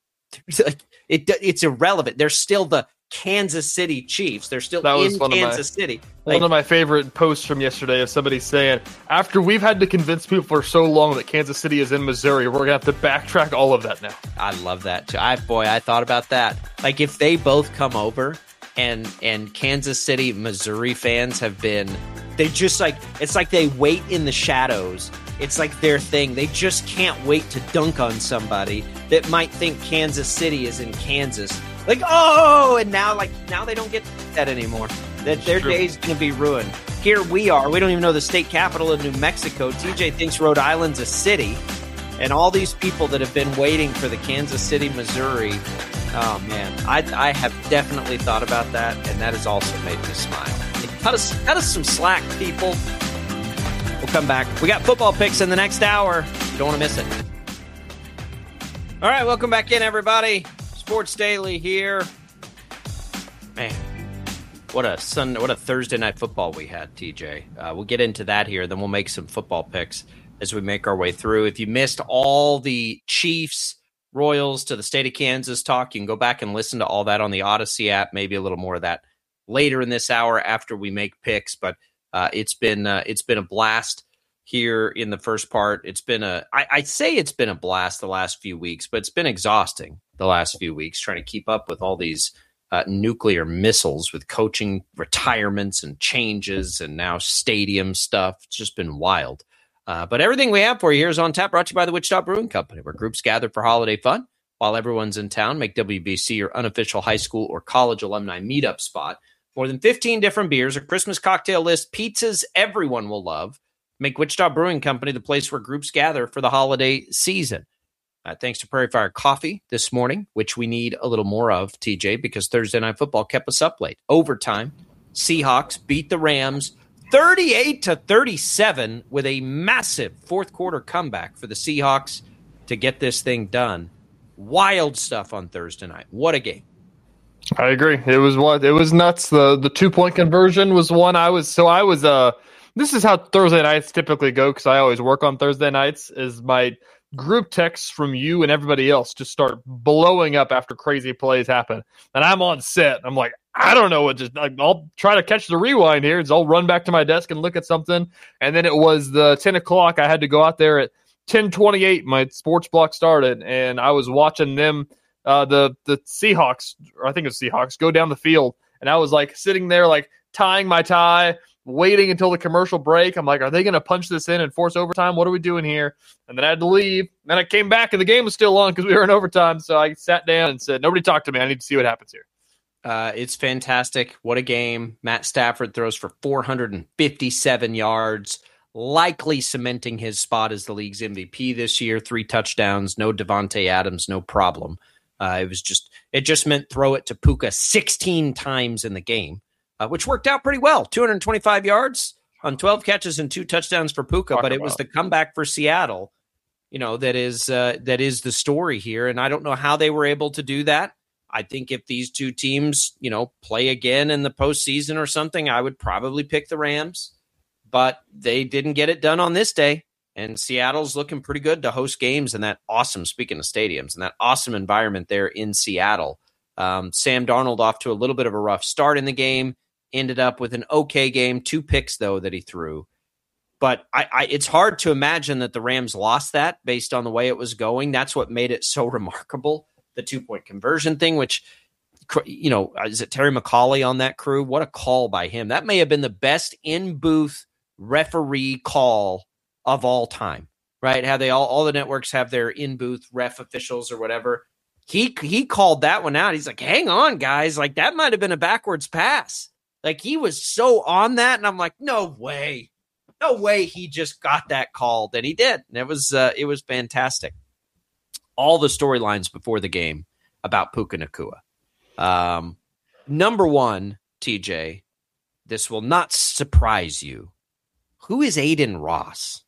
It, it's irrelevant. They're still the Kansas City Chiefs. They're still that was in one Kansas of my, City. One Like, of my favorite posts from yesterday is somebody saying, after we've had to convince people for so long that Kansas City is in Missouri, we're going to have to backtrack all of that now. I love that, too. I, boy, I thought about that. Like, if they both come over and and Kansas City, Missouri fans have been, they just like, it's like they wait in the shadows. It's like their thing. They just can't wait to dunk on somebody that might think Kansas City is in Kansas. Like, oh, and now, like, now they don't get that anymore. That their day's going to be ruined. Here we are. We don't even know the state capital of New Mexico. T J thinks Rhode Island's a city. And all these people that have been waiting for the Kansas City, Missouri. Oh, man. I, I have definitely thought about that, and that has also made me smile. Cut us, cut us some slack, people. We'll come back. We got football picks in the next hour. You don't want to miss it. All right, welcome back in, everybody. Sports Daily here. Man, what a Sunday, what a Thursday night football we had, T J. Uh, we'll get into that here, then we'll make some football picks as we make our way through. If you missed all the Chiefs, Royals to the state of Kansas talk, you can go back and listen to all that on the Odyssey app. Maybe a little more of that later in this hour after we make picks, but uh, it's been uh, it's been a blast here in the first part. It's been a I, I say it's been a blast the last few weeks, but it's been exhausting the last few weeks trying to keep up with all these uh, nuclear missiles with coaching retirements and changes and now stadium stuff. It's just been wild. Uh, but everything we have for you here is on tap, brought to you by the Wichita Brewing Company, where groups gather for holiday fun while everyone's in town. Make W B C your unofficial high school or college alumni meetup spot. More than fifteen different beers, a Christmas cocktail list, pizzas everyone will love. Make Wichita Brewing Company the place where groups gather for the holiday season. Uh, thanks to Prairie Fire Coffee this morning, which we need a little more of, T J, because Thursday Night Football kept us up late. Overtime, Seahawks beat the Rams thirty-eight to thirty-seven with a massive fourth quarter comeback for the Seahawks to get this thing done. Wild stuff on Thursday night. What a game. I agree. It was what it was nuts. The the two point conversion was one I was so I was uh this is how Thursday nights typically go, because I always work on Thursday nights, is my group texts from you and everybody else just start blowing up after crazy plays happen. And I'm on set. I'm like, I don't know what just like, I'll try to catch the rewind here. So I'll run back to my desk and look at something. And then it was the ten o'clock. I had to go out there at ten twenty-eight. My sports block started, and I was watching them, uh, the the Seahawks, or I think it's Seahawks, go down the field. And I was like sitting there, like tying my tie, waiting until the commercial break. I'm like, are they going to punch this in and force overtime? What are we doing here? And then I had to leave. Then I came back, and the game was still on because we were in overtime. So I sat down and said, nobody talk to me. I need to see what happens here. Uh, it's fantastic. What a game. Matt Stafford throws for four hundred fifty-seven yards, likely cementing his spot as the league's M V P this year. Three touchdowns, no Devontae Adams, no problem. Uh, it was just, it just meant throw it to Puka sixteen times in the game, uh, which worked out pretty well. two hundred twenty-five yards on twelve catches and two touchdowns for Puka, Talk but it about. was the comeback for Seattle you know, that is uh, that is the story here. And I don't know how they were able to do that. I think if these two teams, you know, play again in the postseason or something, I would probably pick the Rams. But they didn't get it done on this day. And Seattle's looking pretty good to host games in that awesome, speaking of stadiums, and that awesome environment there in Seattle. Um, Sam Darnold off to a little bit of a rough start in the game, ended up with an okay game, two picks, though, that he threw. But I, I, it's hard to imagine that the Rams lost that based on the way it was going. That's what made it so remarkable, the two-point conversion thing, which, you know, is it Terry McAulay on that crew? What a call by him. That may have been the best in-booth referee call of all time, right? How they all, all the networks have their in-booth ref officials or whatever. He he called that one out. He's like, hang on, guys. Like, that might have been a backwards pass. Like, he was so on that, and I'm like, no way. No way he just got that called, and he did. And it was uh, it was fantastic. All the storylines before the game about Puka Nacua. Um, number one, T J, this will not surprise you. Who is Aiden Ross?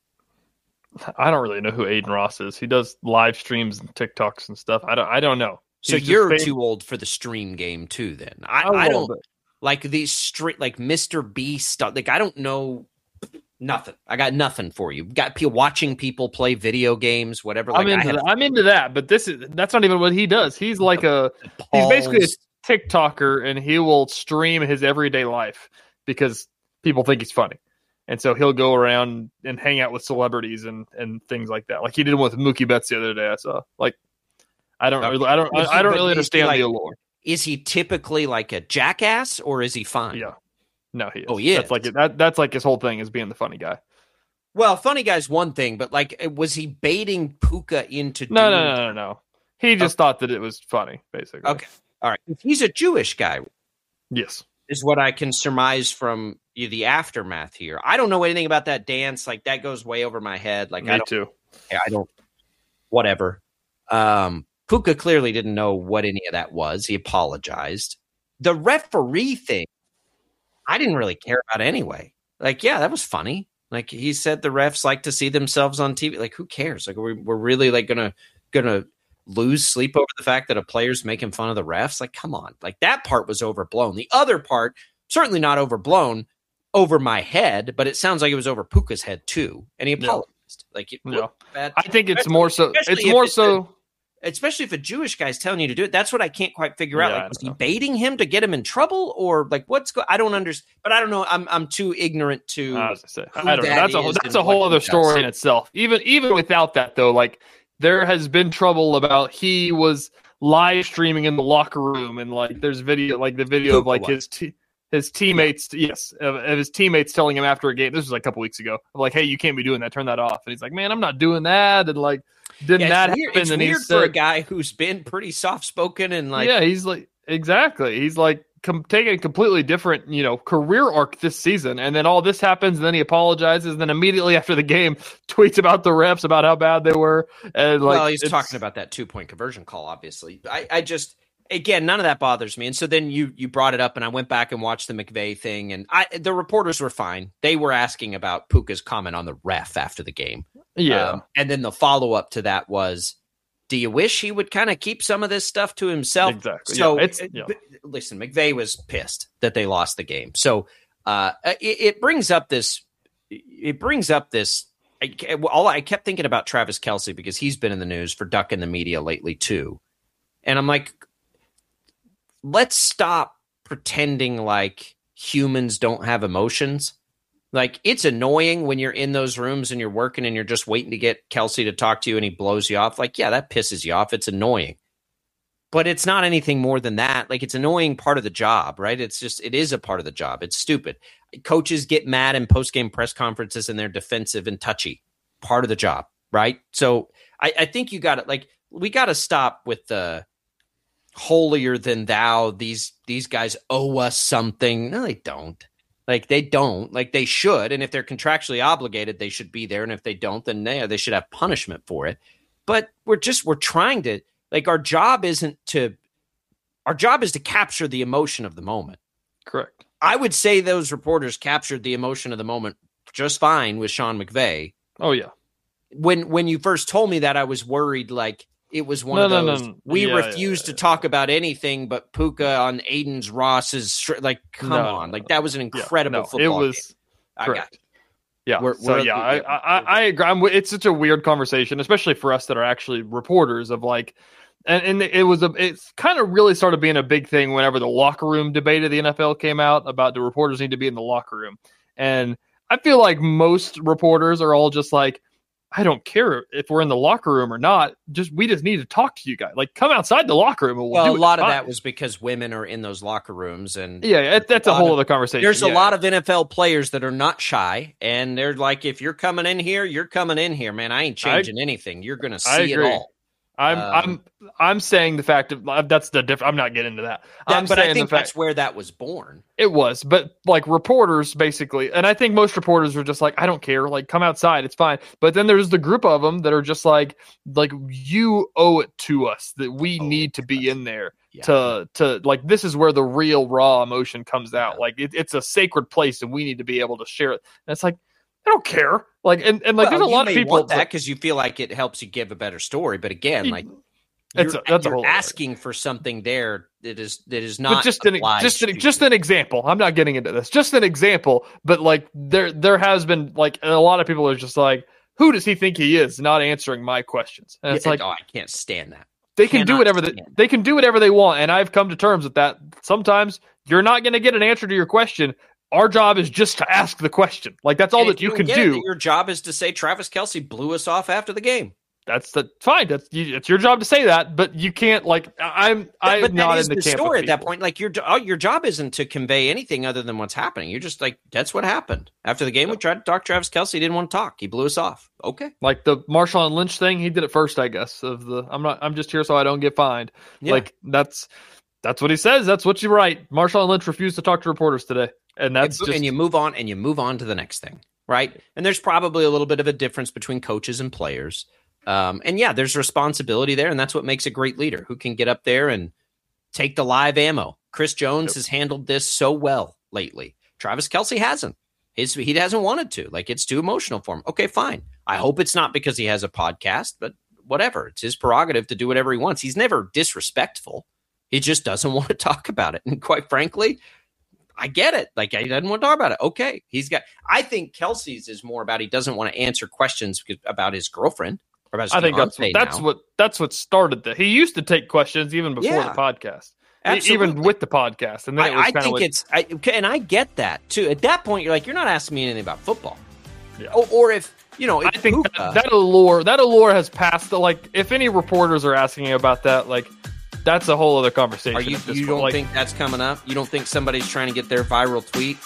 I don't really know who Aiden Ross is. He does live streams and TikToks and stuff. I don't. I don't know. So He's you're just too old for the stream game too. Then I, A I little don't bit. like these straight like Mister Beast stuff. Like I don't know nothing. I got nothing for you. Got people watching people play video games, whatever. Like I'm into I have that. I'm into that, but this is that's not even what he does. He's like a he's basically a TikToker, and he will stream his everyday life because people think he's funny. And so he'll go around and hang out with celebrities and, and things like that. Like he did one with Mookie Betts the other day. I saw. Like, I don't, Okay. I don't, Is I he- don't but really is he understand like- the allure. Is he typically like a jackass or is he fine? Yeah, no, he is. Oh, he is. That's like that. That's like his whole thing is being the funny guy. Well, funny guy's one thing, but like, was he baiting Puka into? No, doing... no, no, no, no. He just thought that it was funny, basically. Okay, all right. If he's a Jewish guy, Yes. is what I can surmise from the aftermath here. I don't know anything about that dance. Like that goes way over my head. Like Me I don't, too. yeah, I don't. Whatever. Um, Puka clearly didn't know what any of that was. He apologized. The referee thing, I didn't really care about anyway. Like, yeah, that was funny. Like he said, the refs like to see themselves on T V. Like, who cares? Like, we're we're really like gonna gonna lose sleep over the fact that a player's making fun of the refs. Like, come on. Like that part was overblown. The other part, certainly not overblown over my head, but it sounds like it was over Puka's head too. And he apologized. Like, it No. looked bad. I think it's Especially- more so. especially It's if more a- so. especially if a Jewish guy's telling you to do it. That's what I can't quite figure out. Yeah, Like, I was he know. baiting him to get him in trouble, or like what's go? I don't understand. But I don't know. I'm I'm too ignorant to. I was gonna say, who I don't know. that That's a is whole, that's and a whole what other he does. story in itself. Even even without that though, like there has been trouble about he was live streaming in the locker room, and like there's video, like the video of Puka like was. his te- his teammates, yes, of, of his teammates telling him after a game. This was like a couple weeks ago, like, hey, you can't be doing that. Turn that off. And he's like, man, I'm not doing that. And like, didn't Yeah, that it's weird, happen? it's and he weird said, for a guy who's been pretty soft spoken and like. yeah, he's like exactly. He's like com- taking a completely different, you know, career arc this season, and then all this happens, and then he apologizes, and then immediately after the game, tweets about the refs about how bad they were, and like, well, he's it's- talking about that two point conversion call. Obviously, I, I just again none of that bothers me. And so then you you brought it up, and I went back and watched the McVay thing, and I the reporters were fine. They were asking about Puka's comment on the ref after the game. Yeah, Um, and then the follow up to that was, do you wish he would kind of keep some of this stuff to himself? Exactly. So Yeah, it's- it- yeah. but listen, McVay was pissed that they lost the game. So uh, it, it brings up this. It brings up this. I, all I kept thinking about Travis Kelce because he's been in the news for ducking the media lately too, and I'm like, let's stop pretending like humans don't have emotions. Like, it's annoying when you're in those rooms and you're working and you're just waiting to get Kelce to talk to you and he blows you off. Like, yeah, that pisses you off. It's annoying. But it's not anything more than that. Like, it's annoying part of the job, right? It's just, it is a part of the job. It's stupid. Coaches get mad in post-game press conferences and they're defensive and touchy. Part of the job, right? So I, I think you got to, like, we got to stop with the holier than thou. These, these guys owe us something. No, they don't. Like, they don't. Like, they should. And if they're contractually obligated, they should be there. And if they don't, then they, they should have punishment for it. But we're just, we're trying to, like, our job isn't to, our job is to capture the emotion of the moment. correct. I would say those reporters captured the emotion of the moment just fine with Sean McVay. Oh yeah. when when you first told me that, I was worried like it was one no, of no, those. No, no. We yeah, refuse yeah, to yeah. talk about anything but Puka on Aiden's Ross's. Like, come no, on, like that was an incredible yeah, no, football it was, game. I correct. got it. Yeah. We're, so we're, yeah, yeah, I, I, I agree. I'm, it's such a weird conversation, especially for us that are actually reporters of like, and, and it was a, it's kind of really started being a big thing whenever the locker room debate of the N F L came out about the reporters need to be in the locker room. And I feel like most reporters are all just like, I don't care if we're in the locker room or not. Just we just need to talk to you guys. Like, come outside the locker room. And we'll, well, do a lot it. of Fine. that was because women are in those locker rooms, and yeah, it, that's a, a whole of, other conversation. There's yeah. a lot of N F L players that are not shy, and they're like, if you're coming in here, you're coming in here, man. I ain't changing I, anything. You're gonna see it all. I'm um, I'm I'm saying the fact of that's the difference. I'm not getting into that. that I'm but saying I think the fact, that's where that was born. It was, but like reporters basically, and I think most reporters are just like, I don't care, like come outside, it's fine. But then there's the group of them that are just like, like you owe it to us that we oh, need to be in there yeah. to to like this is where the real raw emotion comes out. Yeah. Like it, it's a sacred place, and we need to be able to share it. And it's like, I don't care. Like, and, and like, well, there's a lot of people want that because you feel like it helps you give a better story. But again, like, it's you're, a, that's you're a whole asking other. for something there that is that is not but just an just an, just an example. I'm not getting into this. Just an example. But like, there there has been like a lot of people are just like, who does he think he is? Not answering my questions. And it's yeah, like, oh, I can't stand that. They can do whatever they, they can do whatever they want, and I've come to terms with that. Sometimes you're not going to get an answer to your question. Our job is just to ask the question. Like, that's all and that you, you can do. It, your job is to say Travis Kelce blew us off after the game. That's the fine. That's you, it's your job to say that, but you can't like I'm. I'm but not that is in the, the camp story of at that point. Like your your job isn't to convey anything other than what's happening. You're just like, that's what happened after the game. We tried to talk Travis Kelce. He didn't want to talk. He blew us off. Okay. Like the Marshawn Lynch thing, he did it first, I guess. Of the I'm not. I'm just here so I don't get fined. Yeah. Like that's that's what he says. That's what you write. Marshawn Lynch refused to talk to reporters today. And that's and, just, and you move on and you move on to the next thing, right? And there's probably a little bit of a difference between coaches and players. Um, and yeah, there's responsibility there, and that's what makes a great leader who can get up there and take the live ammo. Chris Jones yep. has handled this so well lately. Travis Kelce hasn't. His, he hasn't wanted to. Like, it's too emotional for him. Okay, fine. I hope it's not because he has a podcast, but whatever. It's his prerogative to do whatever he wants. He's never disrespectful. He just doesn't want to talk about it. And quite frankly, I get it. Like, he doesn't want to talk about it. Okay. He's got, I think Kelce's is more about he doesn't want to answer questions about his girlfriend. Or about his I think that's what, that's now. what, that's what started that. He used to take questions even before yeah, the podcast, absolutely. even with the podcast. And then I, it was I think like, it's, I, and I get that too. At that point, you're like, you're not asking me anything about football. Yeah. Or, or if, you know, if I think Puka, that, that allure, that allure has passed. The, like, if any reporters are asking about that, like, that's a whole other conversation. Are you, you point. don't like, think that's coming up? You don't think somebody's trying to get their viral tweet?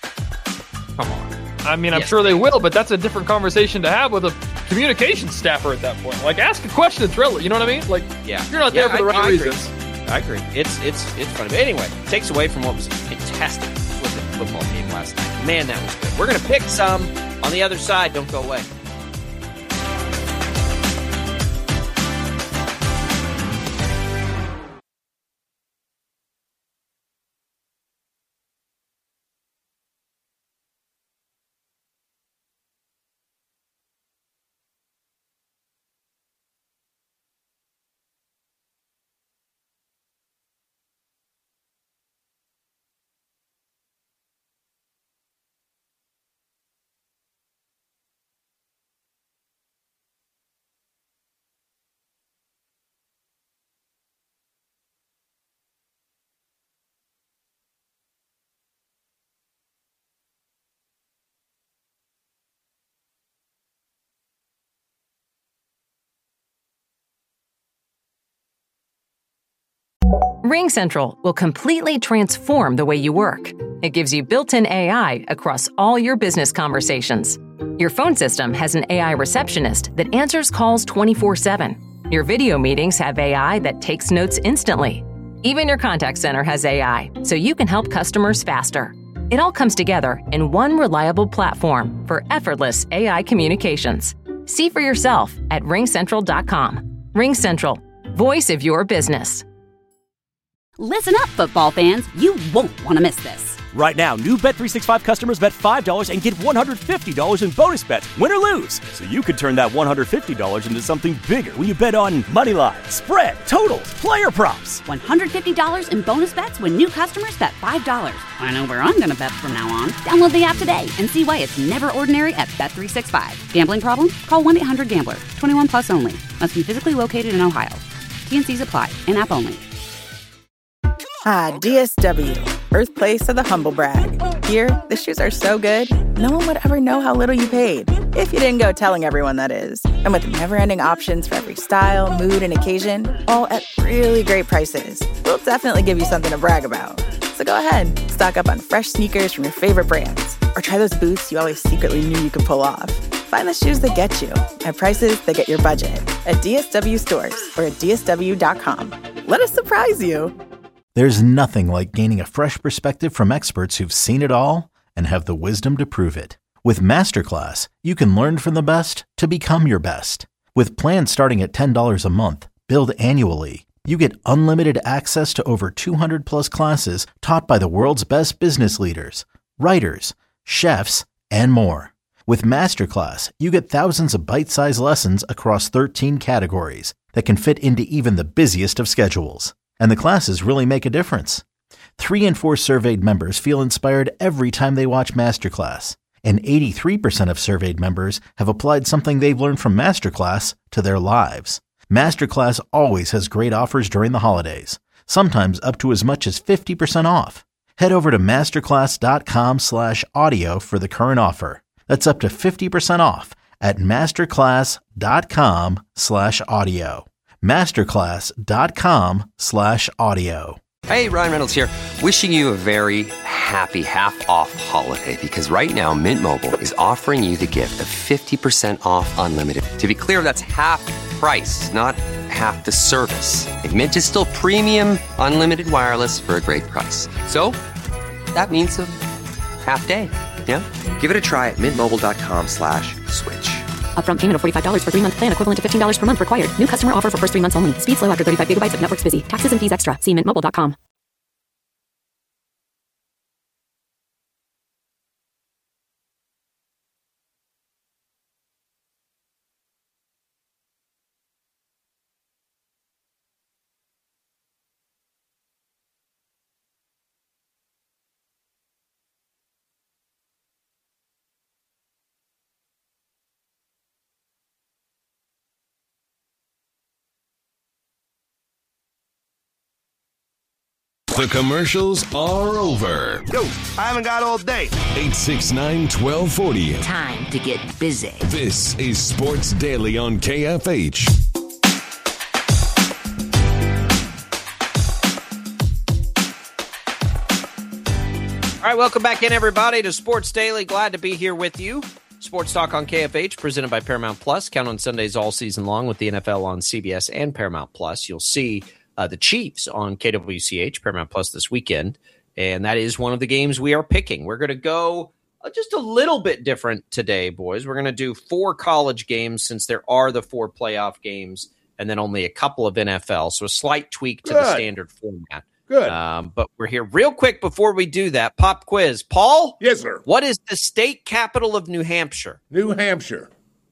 Come on. I mean, I'm yes, sure they will, but that's a different conversation to have with a communications staffer at that point. Like, ask a question, thrill it. You know what I mean? Like, yeah. you're not yeah, there for the I, right I reasons. Agree. I agree. It's it's it's funny. But anyway, it takes away from what was a fantastic football game last night. Man, that was good. We're going to pick some on the other side. Don't go away. RingCentral will completely transform the way you work. It gives you built-in A I across all your business conversations. Your phone system has an A I receptionist that answers calls twenty-four seven. Your video meetings have A I that takes notes instantly. Even your contact center has A I, so you can help customers faster. It all comes together in one reliable platform for effortless A I communications. See for yourself at ring central dot com. RingCentral, voice of your business. Listen up, football fans. You won't want to miss this. Right now, new Bet three sixty-five customers bet five dollars and get one hundred fifty dollars in bonus bets, win or lose. So you could turn that one hundred fifty dollars into something bigger when you bet on money lines, spread, totals, player props. one hundred fifty dollars in bonus bets when new customers bet five dollars. I know where I'm going to bet from now on. Download the app today and see why it's never ordinary at Bet three sixty-five. Gambling problem? Call one eight hundred gambler. twenty-one plus only. Must be physically located in Ohio. T N Cs apply. In-app only. Ah, D S W, birthplace of the humble brag. Here, the shoes are so good, no one would ever know how little you paid. If you didn't go telling everyone, that is. And with never-ending options for every style, mood, and occasion, all at really great prices, we'll definitely give you something to brag about. So go ahead, stock up on fresh sneakers from your favorite brands, or try those boots you always secretly knew you could pull off. Find the shoes that get you at prices that get your budget at D S W stores or at D S W dot com. Let us surprise you. There's nothing like gaining a fresh perspective from experts who've seen it all and have the wisdom to prove it. With Masterclass, you can learn from the best to become your best. With plans starting at ten dollars a month, billed annually, you get unlimited access to over two hundred plus classes taught by the world's best business leaders, writers, chefs, and more. With Masterclass, you get thousands of bite-sized lessons across thirteen categories that can fit into even the busiest of schedules. And the classes really make a difference. Three in four surveyed members feel inspired every time they watch Masterclass. And eighty-three percent of surveyed members have applied something they've learned from Masterclass to their lives. Masterclass always has great offers during the holidays, sometimes up to as much as fifty percent off. Head over to masterclass.com slash audio for the current offer. That's up to fifty percent off at masterclass.com slash audio. masterclass.com slash audio. Hey, Ryan Reynolds here, wishing you a very happy half-off holiday, because right now Mint Mobile is offering you the gift of fifty percent off unlimited. To be clear, that's half price, not half the service. And Mint is still premium unlimited wireless for a great price. So that means a half day, yeah? Give it a try at mintmobile.com slash switch. Upfront payment of forty-five dollars for three-month plan equivalent to fifteen dollars per month required. New customer offer for first three months only. Speed slow after thirty-five gigabytes if network's busy. Taxes and fees extra. See mint mobile dot com. The commercials are over. Yo, I haven't got all day. eight six nine, one two four zero. Time to get busy. This is Sports Daily on K F H. All right, welcome back in, everybody, to Sports Daily. Glad to be here with you. Sports Talk on K F H, presented by Paramount Plus. Count on Sundays all season long with the N F L on C B S and Paramount Plus. You'll see Uh, the Chiefs on K W C H, Paramount Plus this weekend, and that is one of the games we are picking. We're going to go uh, just a little bit different today, boys. We're going to do four college games since there are the four playoff games and then only a couple of N F L, so a slight tweak to Good. the standard format. Good. Um, but we're here real quick before we do that. Pop quiz. Paul? Yes, sir. What is the state capital of New Hampshire? New Hampshire.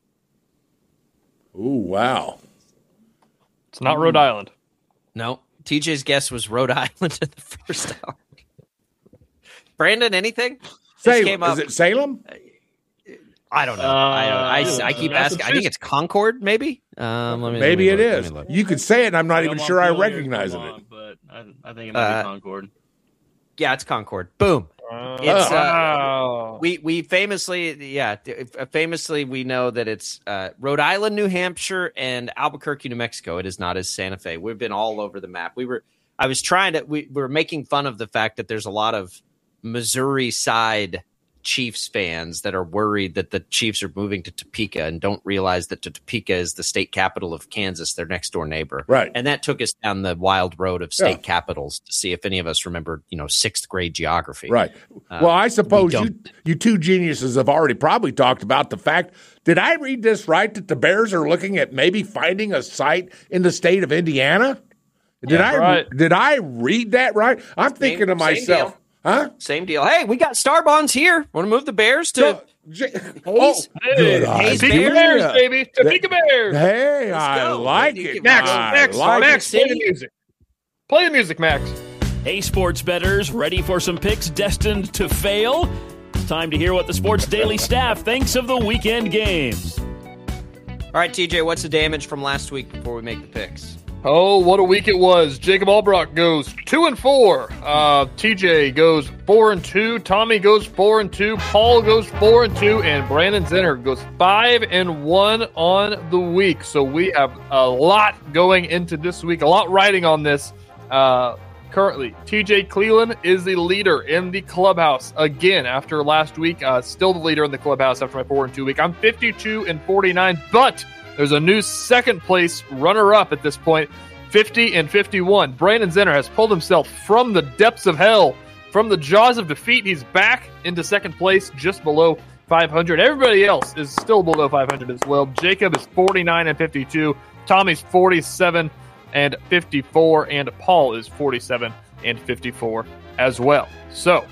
Ooh, wow. It's not Rhode Island. No, T J's guess was Rhode Island in the first hour. Brandon, anything? Salem. Came up, is it Salem? I don't know. Uh, I, I, I keep asking. I think it's Concord, maybe. Um, let me, maybe let me it is. You could say it, and I'm not even sure I recognize it. But I, I think it might uh, be Concord. Yeah, it's Concord. Boom. Uh, it's uh, wow. we we famously yeah famously we know that it's uh, Rhode Island, New Hampshire, and Albuquerque, New Mexico. It is not as Santa Fe. We've been all over the map. We were I was trying to we, we were making fun of the fact that there's a lot of Missouri side Chiefs fans that are worried that the Chiefs are moving to Topeka and don't realize that Topeka is the state capital of Kansas, their next door neighbor. Right. And that took us down the wild road of state yeah. capitals to see if any of us remembered, you know, sixth grade geography. Right. Uh, well, I suppose you, you two geniuses have already probably talked about the fact. Did I read this right that the Bears are looking at maybe finding a site in the state of Indiana? Did Yeah, I right. did I read that right? I'm thinking Same- to myself, same huh? Same deal. Hey, we got Star Bonds here. Want to move the Bears to J- Hayes? oh, good Hayes idea. Topeka Bears, baby. Topeka Bears. Hey, Let's I go. like You it. can- Max, I Max, like Max, City. play the music. Play the music, Max. Hey, sports bettors, ready for some picks destined to fail? It's time to hear what the Sports Daily staff thinks of the weekend games. All right, T J, what's the damage from last week before we make the picks? Oh, what a week it was. Jacob Albrock goes two and four. Uh, T J goes four and two. Tommy goes four and two. Paul goes four and two, and Brandon Zinner goes five and one on the week. So we have a lot going into this week, a lot riding on this. Uh, currently, T J Cleveland is the leader in the clubhouse again after last week. Uh, still the leader in the clubhouse after my four and two week. I'm fifty-two and forty-nine, but there's a new second place runner up at this point, fifty and fifty-one. Brandon Zinner has pulled himself from the depths of hell, from the jaws of defeat. He's back into second place, just below five hundred. Everybody else is still below five hundred as well. Jacob is forty-nine and fifty-two. Tommy's forty-seven and fifty-four, and Paul is forty-seven and fifty-four as well. So,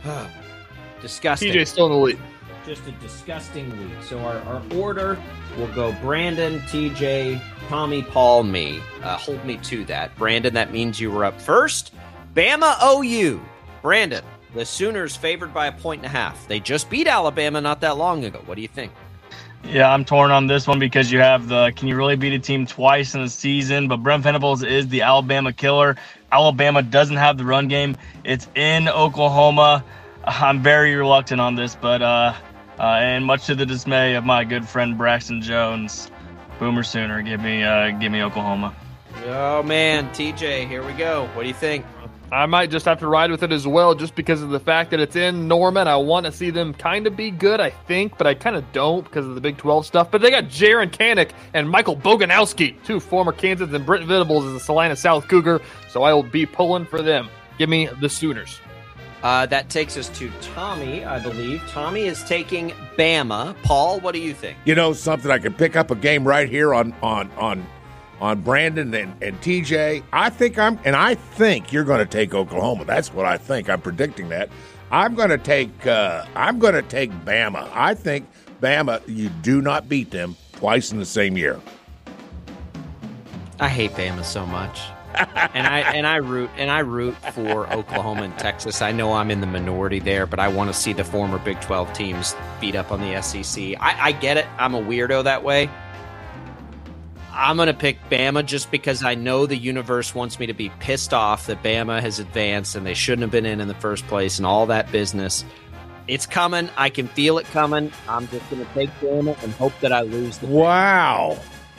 Disgusting. T J's still in the lead. Just a disgusting week. So our, our order will go Brandon, T J, Tommy, Paul, me. Uh, hold me to that. Brandon, that means you were up first. Bama O U. Brandon, the Sooners favored by a point and a half. They just beat Alabama not that long ago. What do you think? Yeah, I'm torn on this one because you have the can you really beat a team twice in the season? But Brent Venables is the Alabama killer. Alabama doesn't have the run game. It's in Oklahoma. I'm very reluctant on this, but uh, uh, and much to the dismay of my good friend Braxton Jones, Boomer Sooner, give me uh, give me Oklahoma. Oh, man. T J, here we go. What do you think? I might just have to ride with it as well, just because of the fact that it's in Norman. I want to see them kind of be good, I think, but I kind of don't because of the Big twelve stuff. But they got Jaron Kanik and Michael Boganowski, two former Kansas, and Brent Venables is a Salina South Cougar, so I will be pulling for them. Give me the Sooners. Uh, that takes us to Tommy, I believe. Tommy is taking Bama. Paul, what do you think? You know something? I could pick up a game right here on on on on Brandon and, and T J. I think I'm, and I think you're going to take Oklahoma. That's what I think. I'm predicting that. I'm going to take. Uh, I'm going to take Bama. I think Bama. You do not beat them twice in the same year. I hate Bama so much. and I and I root and I root for Oklahoma and Texas. I know I'm in the minority there, but I want to see the former Big twelve teams beat up on the S E C. I, I get it. I'm a weirdo that way. I'm going to pick Bama just because I know the universe wants me to be pissed off that Bama has advanced and they shouldn't have been in in the first place and all that business. It's coming. I can feel it coming. I'm just going to take Bama and hope that I lose the Wow.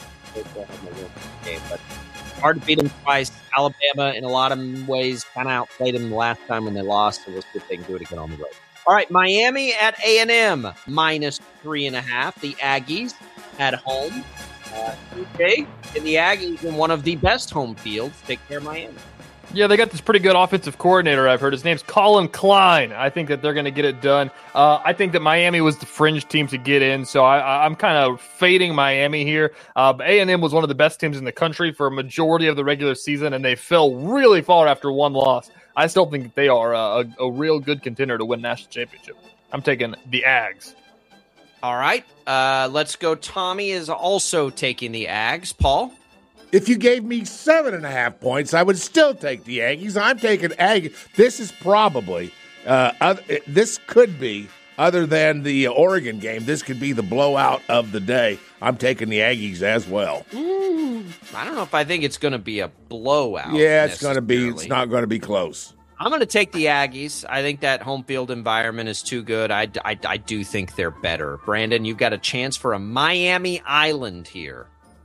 game. But hard to beat them twice. Alabama, in a lot of ways, kind of outplayed them the last time when they lost, so we'll see if they can do it again on the road. All right, Miami at A and M, minus three and a half. The Aggies at home. Uh, okay, and the Aggies in one of the best home fields take care of Miami. Yeah, they got this pretty good offensive coordinator, I've heard. His name's Colin Klein. I think that they're going to get it done. Uh, I think that Miami was the fringe team to get in, so I, I'm kind of fading Miami here. Uh, A and M was one of the best teams in the country for a majority of the regular season, and they fell really far after one loss. I still think that they are a, a, a real good contender to win national championship. I'm taking the Ags. All right, uh, let's go. Tommy is also taking the Ags. Paul? If you gave me seven and a half points, I would still take the Aggies. I'm taking Aggies. This is probably, uh, other, this could be, other than the Oregon game, this could be the blowout of the day. I'm taking the Aggies as well. Ooh, I don't know if I think it's going to be a blowout. Yeah, it's going to be. It's not going to be close. I'm going to take the Aggies. I think that home field environment is too good. I, I, I do think they're better. Brandon, you've got a chance for a Miami Island here.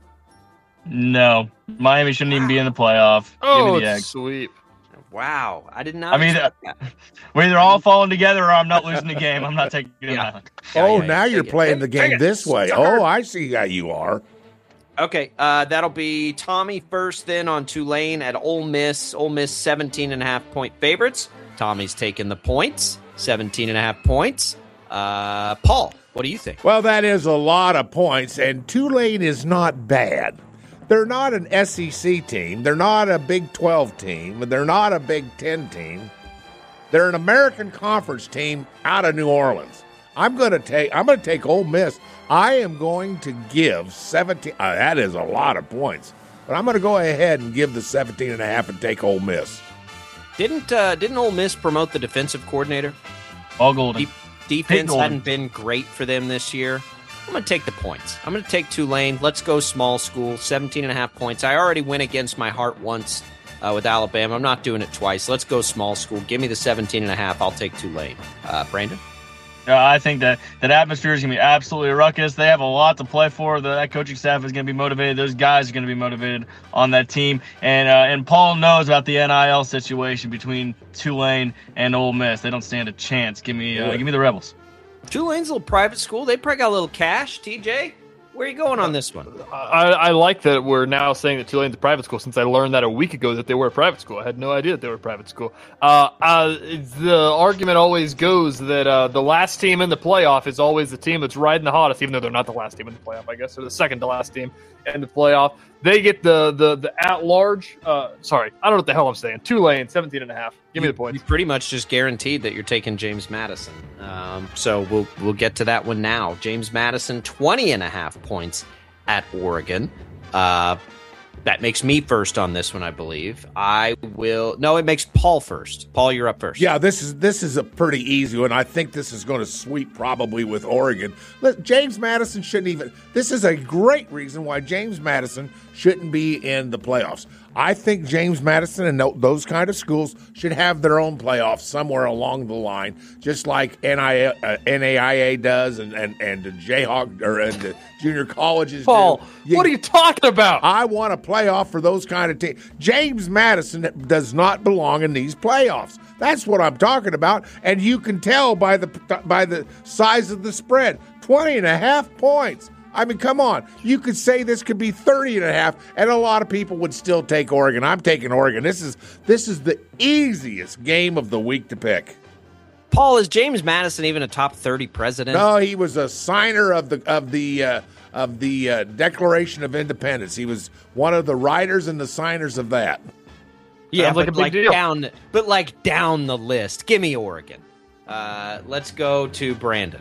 No, Miami shouldn't even be in the playoff. Oh, Give me the Aggies. sweep. Wow, I did not. I mean, uh, we're either all falling together or I'm not losing the game. I'm not taking an Yeah. island. Oh, yeah, yeah, now you're take it. playing the Take game it. this way. Sucker. Oh, I see how you are. Okay, uh, that'll be Tommy first then on Tulane at Ole Miss. Ole Miss seventeen and a half point favorites. Tommy's taking the points, seventeen and a half points. Uh, Paul, what do you think? Well, that is a lot of points, and Tulane is not bad. They're not an S E C team. They're not a Big twelve team. They're not a Big ten team. They're an American Conference team out of New Orleans. I'm going to take I'm going to take Ole Miss. I am going to give seventeen. Uh, that is a lot of points. But I'm going to go ahead and give the seventeen and a half and take Ole Miss. Didn't uh, didn't Ole Miss promote the defensive coordinator? All Golden. De- defense hadn't been great for them this year. I'm going to take the points. I'm going to take Tulane. Let's go small school, seventeen and a half points. I already went against my heart once uh, with Alabama. I'm not doing it twice. Let's go small school. Give me the seventeen and a half. I'll take Tulane. Uh, Brandon? Uh, I think that that atmosphere is going to be absolutely ruckus. They have a lot to play for. The, that coaching staff is going to be motivated. Those guys are going to be motivated on that team. And uh, and Paul knows about the N I L situation between Tulane and Ole Miss. They don't stand a chance. Give me uh, give me the Rebels. Tulane's a little private school. They probably got a little cash. T J, where are you going on this one? I, I like that we're now saying that Tulane's a private school since I learned that a week ago that they were a private school. I had no idea that they were a private school. Uh, uh, the argument always goes that uh, the last team in the playoff is always the team that's riding the hottest, even though they're not the last team in the playoff, I guess. They're the second to last team in the playoff. They get the the the at-large. Uh, sorry, I don't know what the hell I'm saying. Tulane, seventeen and a half. Give me the points. You pretty much just guaranteed that you're taking James Madison. Um, so we'll we'll get to that one now. James Madison, twenty and a half points at Oregon. Uh, that makes me first on this one, I believe. I will. No, it makes Paul first. Paul, you're up first. Yeah, this is this is a pretty easy one. I think this is going to sweep probably with Oregon. Look, James Madison shouldn't even. This is a great reason why James Madison shouldn't be in the playoffs. I think James Madison and those kind of schools should have their own playoffs somewhere along the line, just like N I A, uh, N A I A does and, and, and the Jayhawk or and the junior colleges Paul, do. You, what are you talking about? I want a playoff for those kind of teams. James Madison does not belong in these playoffs. That's what I'm talking about, and you can tell by the by the size of the spread, twenty and a half points. I mean, come on. You could say this could be thirty and a half, and a lot of people would still take Oregon. I'm taking Oregon. This is this is the easiest game of the week to pick. Paul, is James Madison even a top thirty president? No, he was a signer of the of the uh, of the uh, Declaration of Independence. He was one of the writers and the signers of that. Yeah, Sounds like but a big like deal. down, but like down the list. Give me Oregon. Uh, let's go to Brandon.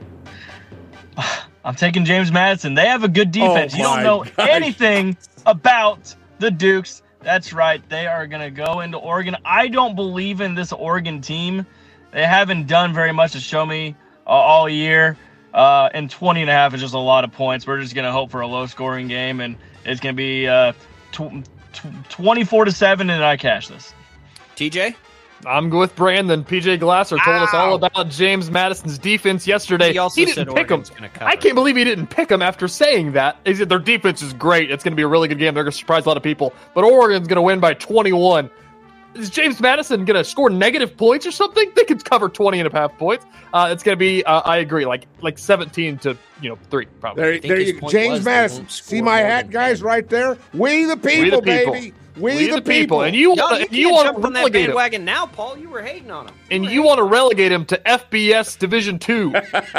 I'm taking James Madison. They have a good defense. Oh you don't know gosh. anything about the Dukes. That's right. They are going to go into Oregon. I don't believe in this Oregon team. They haven't done very much to show me uh, all year. Uh, and twenty and a half is just a lot of points. We're just going to hope for a low-scoring game, and it's going to be uh, tw- tw- twenty-four to seven, and I cash this. T J? I'm with Brandon. P J Glasser told us all about James Madison's defense yesterday. He also he didn't said pick Oregon's him. gonna cover. I can't believe he didn't pick him after saying that. He said their defense is great. It's going to be a really good game. They're going to surprise a lot of people. But Oregon's going to win by twenty-one. Is James Madison going to score negative points or something? They could cover twenty and a half points. Uh, it's going to be, uh, I agree, like like seventeen to you know three probably. There, there you go. James Madison. See my hat, guys, right there? We the people, We the people. baby. We, We the, the people. people. And you Y'all, want you to you can't want jump to on that relegate him. bandwagon now, Paul. You were hating on him. And you want to relegate him to F B S Division Two.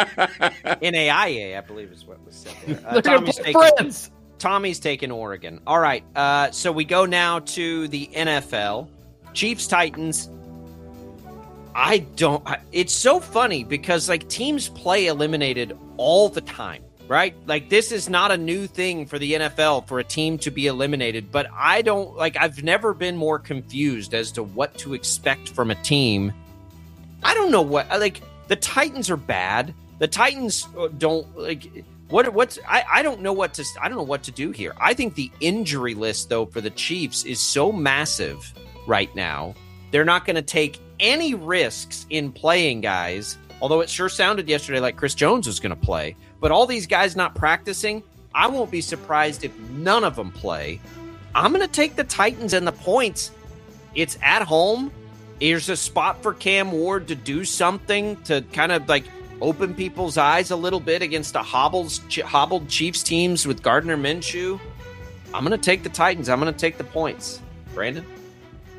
N A I A, I believe is what was said there. Uh, They're gonna Tommy's, play taking, friends. Tommy's taking Oregon. All right, uh, so we go now to the N F L. Chiefs, Titans. I don't... I, it's so funny because, like, teams play eliminated all the time, right? Like, this is not a new thing for the N F L for a team to be eliminated, but I don't... Like, I've never been more confused as to what to expect from a team. I don't know what... Like, the Titans are bad. The Titans don't... Like... What what's I, I don't know what to I don't know what to do here. I think the injury list though for the Chiefs is so massive right now. They're not going to take any risks in playing guys. Although it sure sounded yesterday like Chris Jones was going to play, but all these guys not practicing, I won't be surprised if none of them play. I'm going to take the Titans and the points. It's at home. There's a spot for Cam Ward to do something to kind of like open people's eyes a little bit against a hobbles, ch- hobbled Chiefs teams with Gardner Minshew. I'm going to take the Titans. I'm going to take the points. Brandon?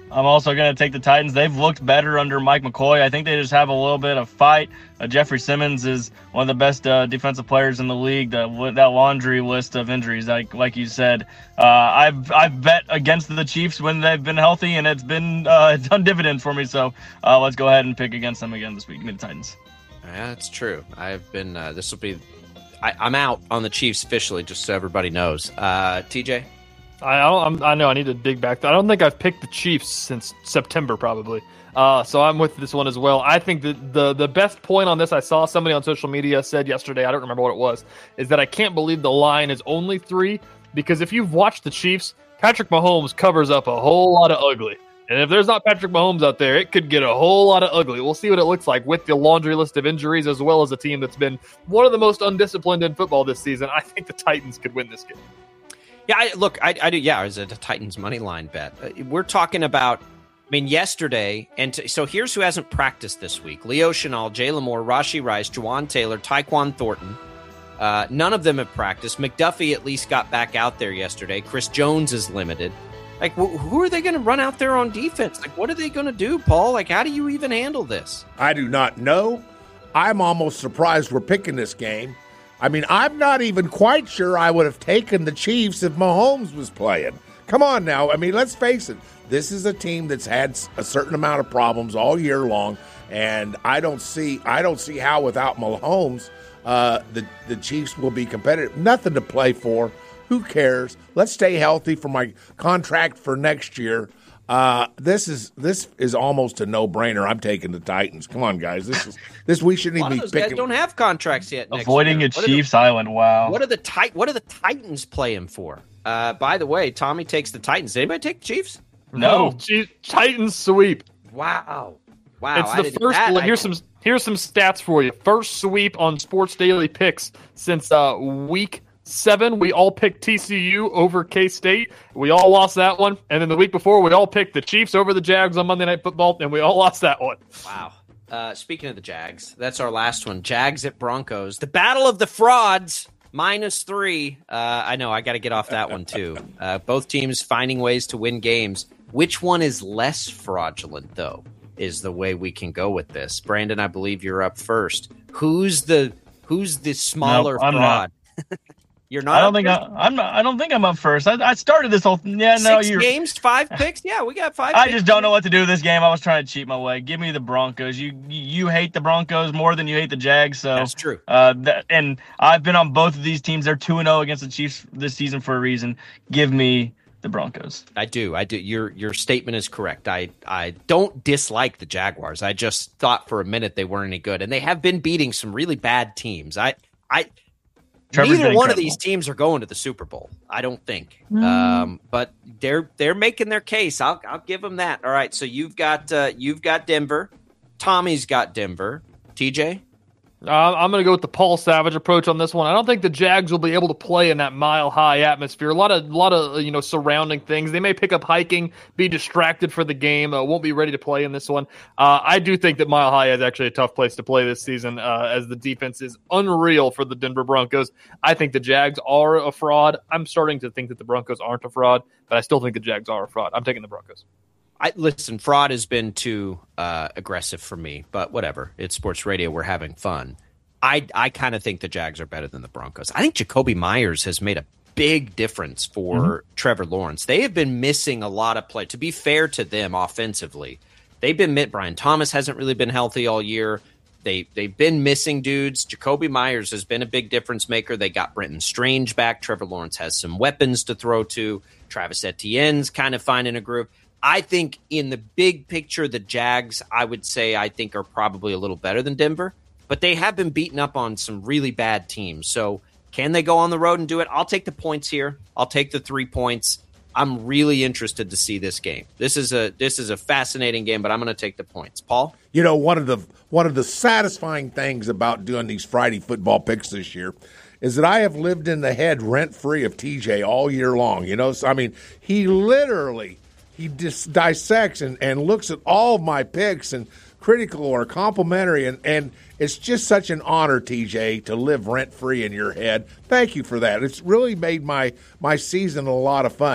I'm also going to take the Titans. They've looked better under Mike McCoy. I think they just have a little bit of fight. Uh, Jeffrey Simmons is one of the best uh, defensive players in the league. That that laundry list of injuries, like like you said, uh, I've I've bet against the Chiefs when they've been healthy, and it's been uh, it's done dividends for me. So uh, let's go ahead and pick against them again this week. Give me the Titans. Yeah, that's true. I've been. Uh, this will be. I, I'm out on the Chiefs officially, just so everybody knows. Uh, T J. I don't, I'm, I know I need to dig back. I don't think I've picked the Chiefs since September, probably. Uh, so I'm with this one as well. I think that the the best point on this, I saw somebody on social media said yesterday, I don't remember what it was, is that I can't believe the line is only three, because if you've watched the Chiefs, Patrick Mahomes covers up a whole lot of ugly. And if there's not Patrick Mahomes out there, it could get a whole lot of ugly. We'll see what it looks like with the laundry list of injuries, as well as a team that's been one of the most undisciplined in football this season. I think the Titans could win this game. Yeah, I, look, I, I do. Yeah, it was a Titans money line bet. Uh, we're talking about, I mean, yesterday, and t- so here's who hasn't practiced this week: Leo Chenal, Jalen Moore, Rashee Rice, Juwan Taylor, Tyquan Thornton. Uh, none of them have practiced. McDuffie at least got back out there yesterday. Chris Jones is limited. Like, wh- who are they going to run out there on defense? Like, what are they going to do, Paul? Like, how do you even handle this? I do not know. I'm almost surprised we're picking this game. I mean, I'm not even quite sure I would have taken the Chiefs if Mahomes was playing. Come on now. I mean, let's face it. This is a team that's had a certain amount of problems all year long, and I don't see I don't see how without Mahomes uh, the, the Chiefs will be competitive. Nothing to play for. Who cares? Let's stay healthy for my contract for next year. Uh, this is this is almost a no-brainer. I'm taking the Titans. Come on, guys. This is this we shouldn't even be those picking. Guys don't have contracts yet. Next Avoiding year. a Chiefs the, Island. Wow. What are the tit- What are the Titans playing for? Uh, by the way, Tommy takes the Titans. Did anybody take the Chiefs? No, no. Titans sweep. Wow, wow. It's the first. That, here's some here's some stats for you. First sweep on Sports Daily Picks since uh, week seven. We all picked T C U over K-State. We all lost that one. And then the week before, we all picked the Chiefs over the Jags on Monday Night Football, and we all lost that one. Wow. Uh, speaking of the Jags, that's our last one. Jags at Broncos. The Battle of the Frauds, minus three. Uh, I know, I got to get off that one, too. Uh, both teams finding ways to win games. Which one is less fraudulent, though, is the way we can go with this. Brandon, I believe you're up first. Who's the who's the smaller nope, I'm fraud? You're not. I don't think I, I'm not. I don't think I'm up first. I, I started this whole. Yeah, no, Six you're games, five picks. Yeah, we got five. I picks. just don't know what to do with this game. I was trying to cheat my way. Give me the Broncos. You you hate the Broncos more than you hate the Jags. So that's true. Uh, that, and I've been on both of these teams. They're two and zero against the Chiefs this season for a reason. Give me the Broncos. I do. I do. Your your statement is correct. I I don't dislike the Jaguars. I just thought for a minute they weren't any good, and they have been beating some really bad teams. I I. Trevor's Neither one incredible. of these teams are going to the Super Bowl, I don't think. Mm. Um, but they're they're making their case. I'll I'll give them that. All right, so you've got uh, you've got Denver. Tommy's got Denver. T J? Uh, I'm going to go with the Paul Savage approach on this one. I don't think the Jags will be able to play in that mile-high atmosphere. A lot of, lot of you know, surrounding things. They may pick up hiking, be distracted for the game, uh, won't be ready to play in this one. Uh, I do think that Mile High is actually a tough place to play this season, uh, as the defense is unreal for the Denver Broncos. I think the Jags are a fraud. I'm starting to think that the Broncos aren't a fraud, but I still think the Jags are a fraud. I'm taking the Broncos. I, listen, fraud has been too uh, aggressive for me, but whatever. It's sports radio. We're having fun. I I kind of think the Jags are better than the Broncos. I think Jacoby Myers has made a big difference for mm-hmm. Trevor Lawrence. They have been missing a lot of play. To be fair to them offensively, they've been – Brian Thomas hasn't really been healthy all year. They, they've been missing dudes. Jacoby Myers has been a big difference maker. They got Brenton Strange back. Trevor Lawrence has some weapons to throw to. Travis Etienne's kind of finding a groove. I think in the big picture, the Jags, I would say, I think are probably a little better than Denver, but they have been beaten up on some really bad teams. So can they go on the road and do it? I'll take the points here. I'll take the three points. I'm really interested to see this game. This is a this is a fascinating game, but I'm going to take the points. Paul? You know, one of the one of the satisfying things about doing these Friday football picks this year is that I have lived in the head rent-free of T J all year long. You know, so, I mean, he literally – he just dissects and, and looks at all of my picks and critical or complimentary, and, and it's just such an honor, T J, to live rent-free in your head. Thank you for that. It's really made my, my season a lot of fun.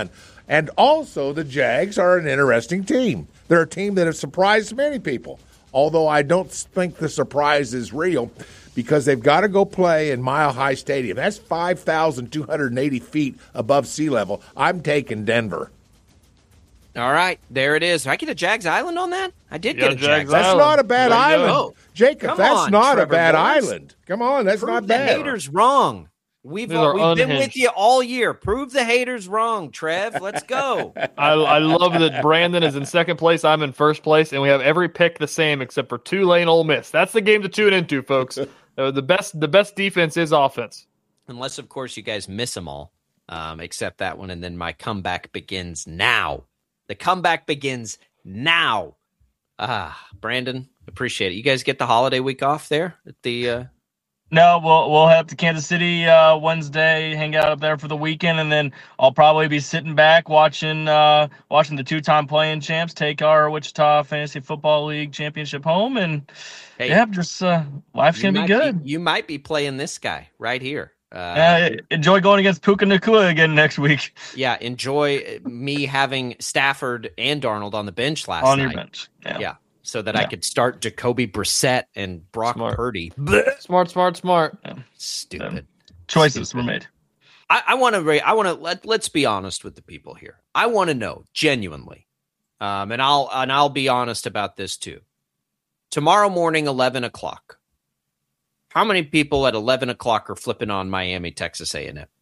And also, the Jags are an interesting team. They're a team that has surprised many people, although I don't think the surprise is real because they've got to go play in Mile High Stadium. That's five thousand two hundred eighty feet above sea level. I'm taking Denver. All right, there it is. Did I get a Jags Island on that? I did You get a got a Jags Jags That's Island. not a bad island. Oh, Jacob, come that's on, not Trevor a bad Lawrence. island. Come on, that's Prove not the bad. haters wrong. We've, These are we've been with unhinged. you all year. Prove the haters wrong, Trev. Let's go. I, I love that Brandon is in second place. I'm in first place, and we have every pick the same except for Tulane Ole Miss. That's the game to tune into, folks. Uh, the best the best defense is offense. Unless, of course, you guys miss them all, um, except that one. And then my comeback begins now. The comeback begins now. Ah, Brandon, appreciate it. You guys get the holiday week off there at the uh... – No, we'll we'll head up to Kansas City uh, Wednesday, hang out up there for the weekend, and then I'll probably be sitting back watching uh, watching the two-time playing champs take our Wichita Fantasy Football League championship home, and Hey, yeah, just uh, life's you gonna might be good. you might be playing this guy right here. Uh, Uh, enjoy going against Puka Nacua again next week yeah, enjoy me having Stafford and Darnold on the bench last on night. your bench. Yeah. Yeah, so that I Yeah. could start Jacoby Brissett and Brock Smart. Purdy. Smart, smart, smart. Stupid. Choices Stupid. were made. I, I want to. I want to let. Let's be honest with the people here. I want to know genuinely, um, and I'll and I'll be honest about this too. Tomorrow morning, eleven o'clock. How many people at eleven o'clock are flipping on Miami, Texas A and M?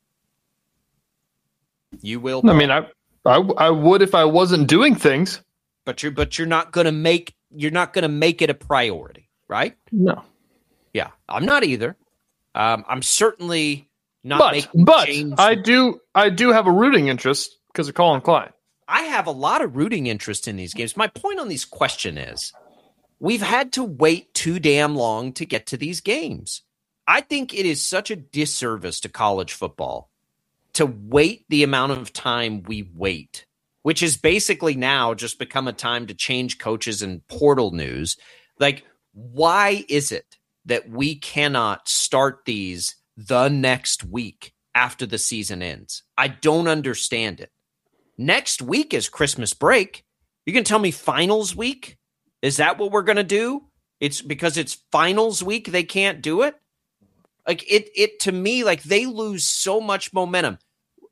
You will. I mean, I, I I would if I wasn't doing things. but you're but you're not going to make you're not going to make it a priority, right? No. Yeah, I'm not either. Um, I'm certainly not But making but James. I do I do have a rooting interest because of Colin Klein. I have a lot of rooting interest in these games. My point on this question is we've had to wait too damn long to get to these games. I think it is such a disservice to college football to wait the amount of time we wait, which is basically now just become a time to change coaches and portal news. Like, why is it that we cannot start these the next week after the season ends? I don't understand it. Next week is Christmas break. You can tell me finals week? Is that what we're going to do? It's because it's finals week they can't do it? Like it it to me, like they lose so much momentum.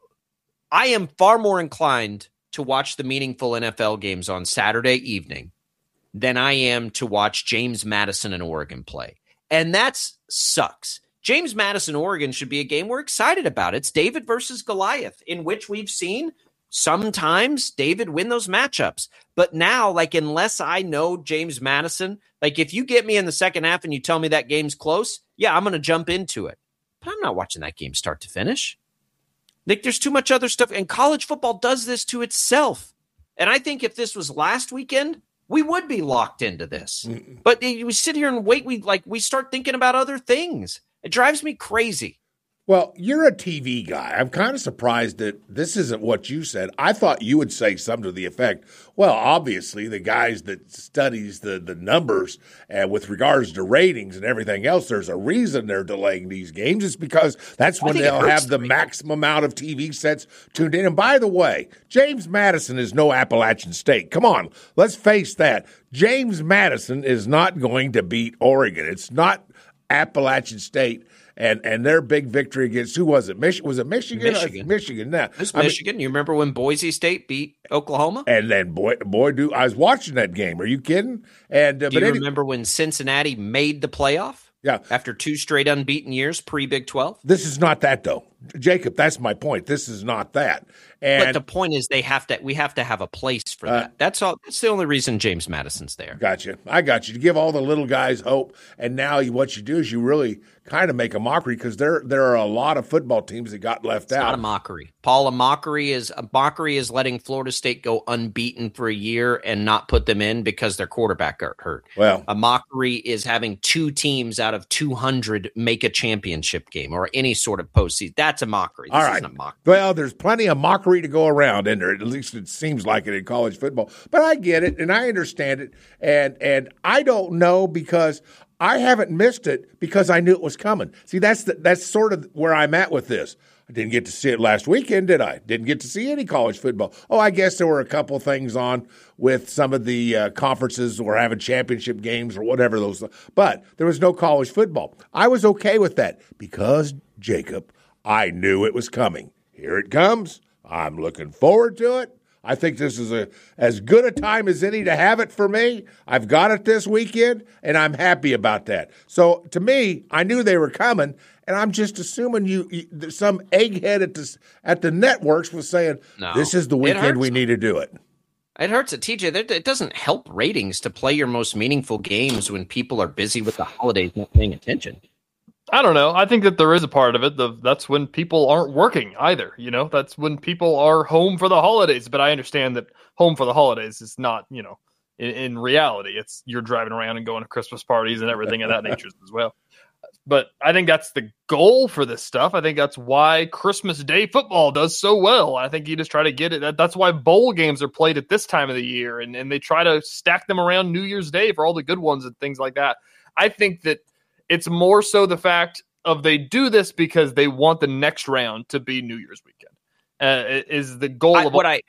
I am far more inclined to watch the meaningful N F L games on Saturday evening than I am to watch James Madison and Oregon play. And that sucks. James Madison, Oregon should be a game we're excited about. It's David versus Goliath, in which we've seen sometimes David win those matchups. But now, like, unless I know James Madison, like if you get me in the second half and you tell me that game's close, yeah, I'm going to jump into it. But I'm not watching that game start to finish. Like, there's too much other stuff. And college football does this to itself. And I think if this was last weekend, we would be locked into this. Mm-mm. But we sit here and wait. We like we start thinking about other things. It drives me crazy. Well, you're a T V guy. I'm kind of surprised that this isn't what you said. I thought you would say something to the effect, well, obviously the guys that studies the, the numbers uh, with regards to ratings and everything else, there's a reason they're delaying these games. It's because that's when they'll have the maximum amount of T V sets tuned in. And by the way, James Madison is no Appalachian State. Come on, let's face that. James Madison is not going to beat Oregon. It's not Appalachian State. And and their big victory against, who was it? Mich- was it Michigan? Michigan. Uh, Michigan. Now, It's I mean, Michigan. You remember when Boise State beat Oklahoma? and then boy, boy, do I was watching that game. Are you kidding? And uh, Do but you any- remember when Cincinnati made the playoff? Yeah. After two straight unbeaten years pre-Big twelve? This is not that, though, Jacob. That's my point. This is not that. And But the point is, they have to. We have to have a place for Uh, that. That's all. That's the only reason James Madison's there. Gotcha. I got you. To give all the little guys hope, and now you, what you do is you really kind of make a mockery because there there are a lot of football teams that got left It's out. not a mockery, Paul. A mockery is a mockery is letting Florida State go unbeaten for a year and not put them in because their quarterback got hurt. Well, a mockery is having two teams out of two hundred make a championship game or any sort of postseason. That's a mockery. This all right. isn't a mockery. Well, there's plenty of mockery to go around in there. At least it seems like it in college football. But I get it and I understand it. And and I don't know because I haven't missed it because I knew it was coming. See, that's the, that's sort of where I'm at with this. I didn't get to see it last weekend, did I? Didn't get to see any college football. Oh, I guess there were a couple things on with some of the uh, conferences or having championship games or whatever those. But there was no college football. I was okay with that because, Jacob, I knew it was coming. Here it comes. I'm looking forward to it. I think this is a as good a time as any to have it for me. I've got it this weekend, and I'm happy about that. So, to me, I knew they were coming, and I'm just assuming you, you some egghead at the at the networks was saying, no, this is the weekend we need to do it. It hurts it, T J. It doesn't help ratings to play your most meaningful games when people are busy with the holidays not paying attention. I don't know. I think that there is a part of it. The, that's when people aren't working either. You know, that's when people are home for the holidays. But I understand that home for the holidays is not, you know, in, in reality, it's you're driving around and going to Christmas parties and everything of that nature as well. But I think that's the goal for this stuff. I think that's why Christmas Day football does so well. I think you just try to get it. That, that's why bowl games are played at this time of the year. And, and they try to stack them around New Year's Day for all the good ones and things like that. I think that it's more so the fact of they do this because they want the next round to be New Year's weekend. Uh, is the goal I, of what I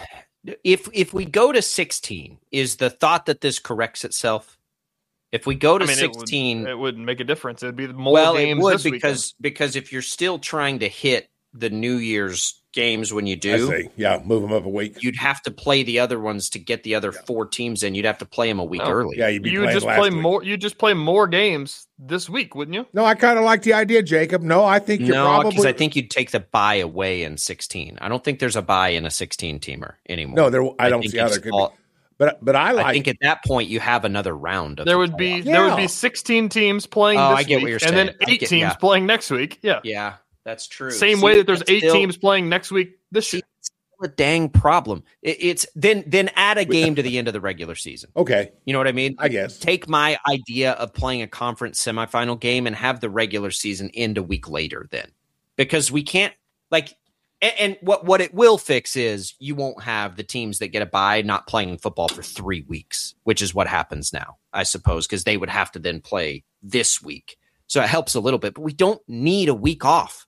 if if we go to sixteen, is the thought that this corrects itself? If we go to I mean, sixteen, it, would, it wouldn't make a difference. It'd be more well, games it would this because weekend. because if you're still trying to hit the New Year's games when you do, I see. Yeah, move them up a week. You'd have to play the other ones to get the other yeah. four teams in. You'd have to play them a week no. early. Yeah, you'd be you would just last play week. more. You just play more games this week, wouldn't you? No, I kind of like the idea, Jacob. No, I think you're no, probably because I think you'd take the bye away in sixteen. I don't think there's a bye in a sixteen teamer anymore. No, there. I, I don't see how there could all, be. But but I like. I think at that point you have another round of. There the would be playoffs. there Yeah. would be sixteen teams playing Oh, this I get week, what you're and saying. then I eight get- teams yeah. playing next week. Yeah, Yeah, that's true. Same See, way that there's that's eight still- teams playing next week this year. It's still a dang problem. It, it's then then add a game to the end of the regular season. Okay, You know what I mean? I guess. Take my idea of playing a conference semifinal game and have the regular season end a week later then. Because we can't like and, and what what it will fix is you won't have the teams that get a bye not playing football for three weeks, which is what happens now, I suppose, because they would have to then play this week. So it helps a little bit, but we don't need a week off.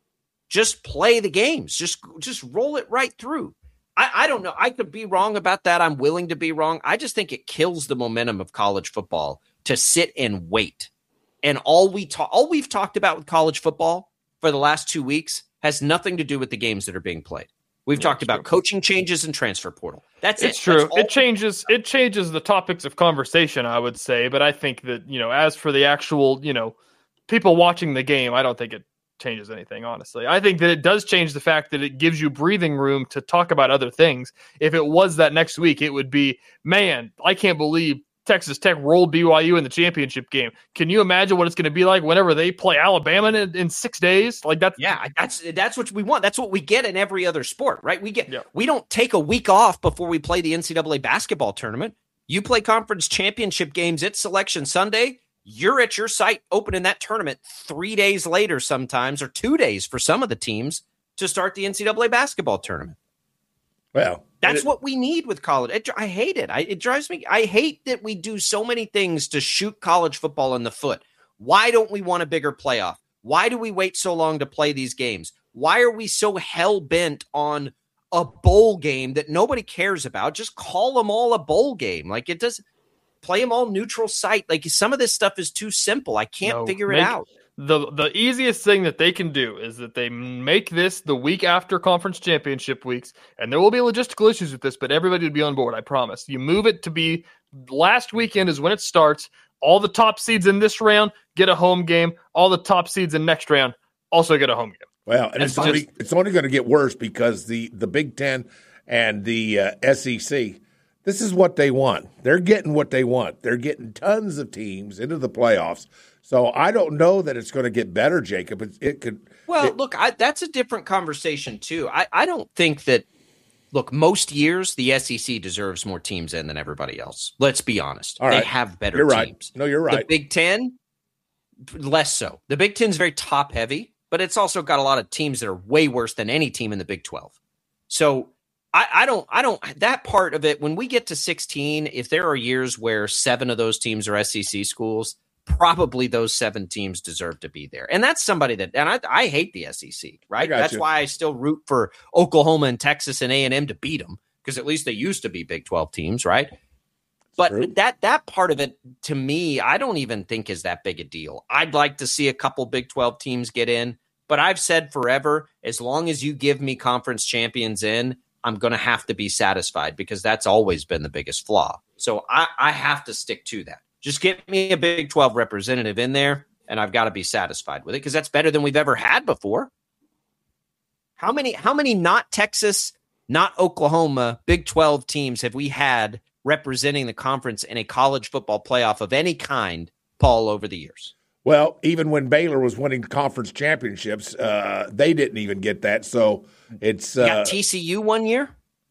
Just play the games. Just just roll it right through. I, I don't know. I could be wrong about that. I'm willing to be wrong. I just think it kills the momentum of college football to sit and wait. And all we talk, all we've talked about with college football for the last two weeks has nothing to do with the games that are being played. We've Yeah, talked it's about true. coaching changes and transfer portal. That's It's it. true. That's all- It changes. It changes the topics of conversation, I would say. But I think that you know, as for the actual, you know, people watching the game, I don't think it changes anything. Honestly, I think that it does change the fact that it gives you breathing room to talk about other things. If it was that next week, it would be, man, I can't believe Texas Tech rolled B Y U in the championship game. Can you imagine what it's going to be like whenever they play Alabama in, in six days? Like that's Yeah, that's that's what we want. That's what we get in every other sport, right? We get Yeah. we don't take a week off before we play the N C double A basketball tournament. You play conference championship games at Selection Sunday. You're at your site opening that tournament three days later sometimes, or two days for some of the teams to start the N C double A basketball tournament. Well, That's it- what we need with college. It, I hate it. I, it drives me. I hate that we do so many things to shoot college football in the foot. Why don't we want a bigger playoff? Why do we wait so long to play these games? Why are we so hell bent on a bowl game that nobody cares about? Just call them all a bowl game. Like it does. Play them all neutral site. Like some of this stuff is too simple. I can't No, figure it make- out. The the easiest thing that they can do is that they make this the week after conference championship weeks, and there will be logistical issues with this, but everybody would be on board, I promise. You move it to be last weekend is when it starts. All the top seeds in this round get a home game. All the top seeds in next round also get a home game. Well, and It's it's only just- it's only going to get worse because the the Big Ten and the uh, S E C. This is what they want. They're getting what they want. They're getting tons of teams into the playoffs. So I don't know that it's going to get better, Jacob. It, it could. Well, it- look, I, that's a different conversation too. I, I don't think that. Look, most years the S E C deserves more teams in than everybody else. Let's be honest. All They right. have better You're right. teams. No, you're The right. Big Ten, less so. The Big Ten's very top heavy, but it's also got a lot of teams that are way worse than any team in the Big twelve. So I, I don't, I don't, that part of it, when we get to sixteen, if there are years where seven of those teams are S E C schools, probably those seven teams deserve to be there. And that's somebody that, and I, I hate the S E C, right? That's you. why I still root for Oklahoma and Texas and A and M to beat them, because at least they used to be Big twelve teams, right? But True. that that part of it, to me, I don't even think is that big a deal. I'd like to see a couple Big twelve teams get in, but I've said forever, as long as you give me conference champions in, I'm going to have to be satisfied, because that's always been the biggest flaw. So I, I have to stick to that. Just get me a Big twelve representative in there, and I've got to be satisfied with it, because that's better than we've ever had before. How many, how many not Texas, not Oklahoma, Big twelve teams have we had representing the conference in a college football playoff of any kind, Paul, over the years? Well, even when Baylor was winning conference championships, uh, they didn't even get that. So it's uh, got T C U one year.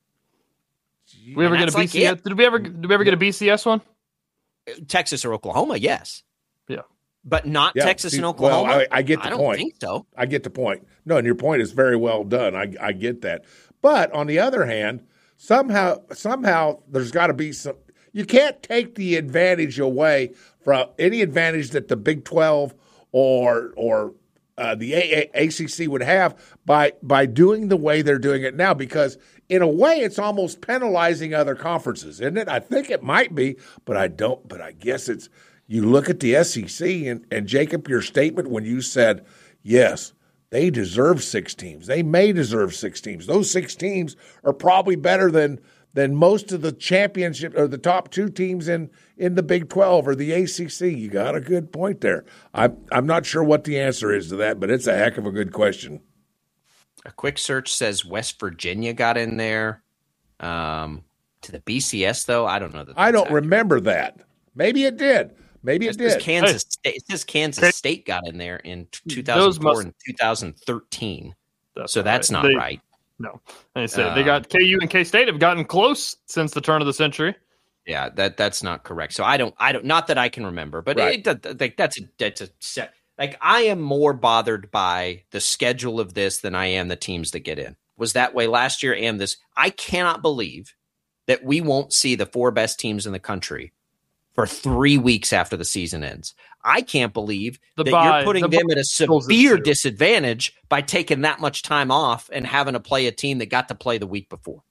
Did we ever get a B C S? Like did we ever? Did we ever get a B C S one? Texas or Oklahoma, yes. Yeah, but not yeah, Texas see, and Oklahoma. Well, I, I get the I don't point. Think so. I get the point. No, and your point is very well done. I, I get that. But on the other hand, somehow, somehow, there's got to be some. You can't take the advantage away from any advantage that the Big twelve or or uh, the A C C would have by by doing the way they're doing it now, because in a way it's almost penalizing other conferences, isn't it? I think it might be, but I don't. But I guess it's. You look at the S E C and, and Jacob, your statement when you said yes, they deserve six teams. They may deserve six teams. Those six teams are probably better than. than most of the championship or the top two teams in, in the Big twelve or the A C C. You got a good point there. I'm, I'm not sure what the answer is to that, but it's a heck of a good question. A quick search says West Virginia got in there. Um, to the B C S, though, I don't know. That I don't accurate. remember that. Maybe it did. Maybe it, it did. Kansas, hey. It says Kansas hey. State got in there in two thousand four must... and two thousand thirteen. That's so that's right. not they... right. No, I said uh, they got K U and K State have gotten close since the turn of the century. Yeah, that that's not correct. So I don't, I don't, not that I can remember, but right. it, it, like that's a that's a set. Like I am more bothered by the schedule of this than I am the teams that get in. Was that way last year and this? I cannot believe that we won't see the four best teams in the country for three weeks after the season ends. I can't believe the that buy, you're putting the them at a severe disadvantage by taking that much time off and having to play a team that got to play the week before.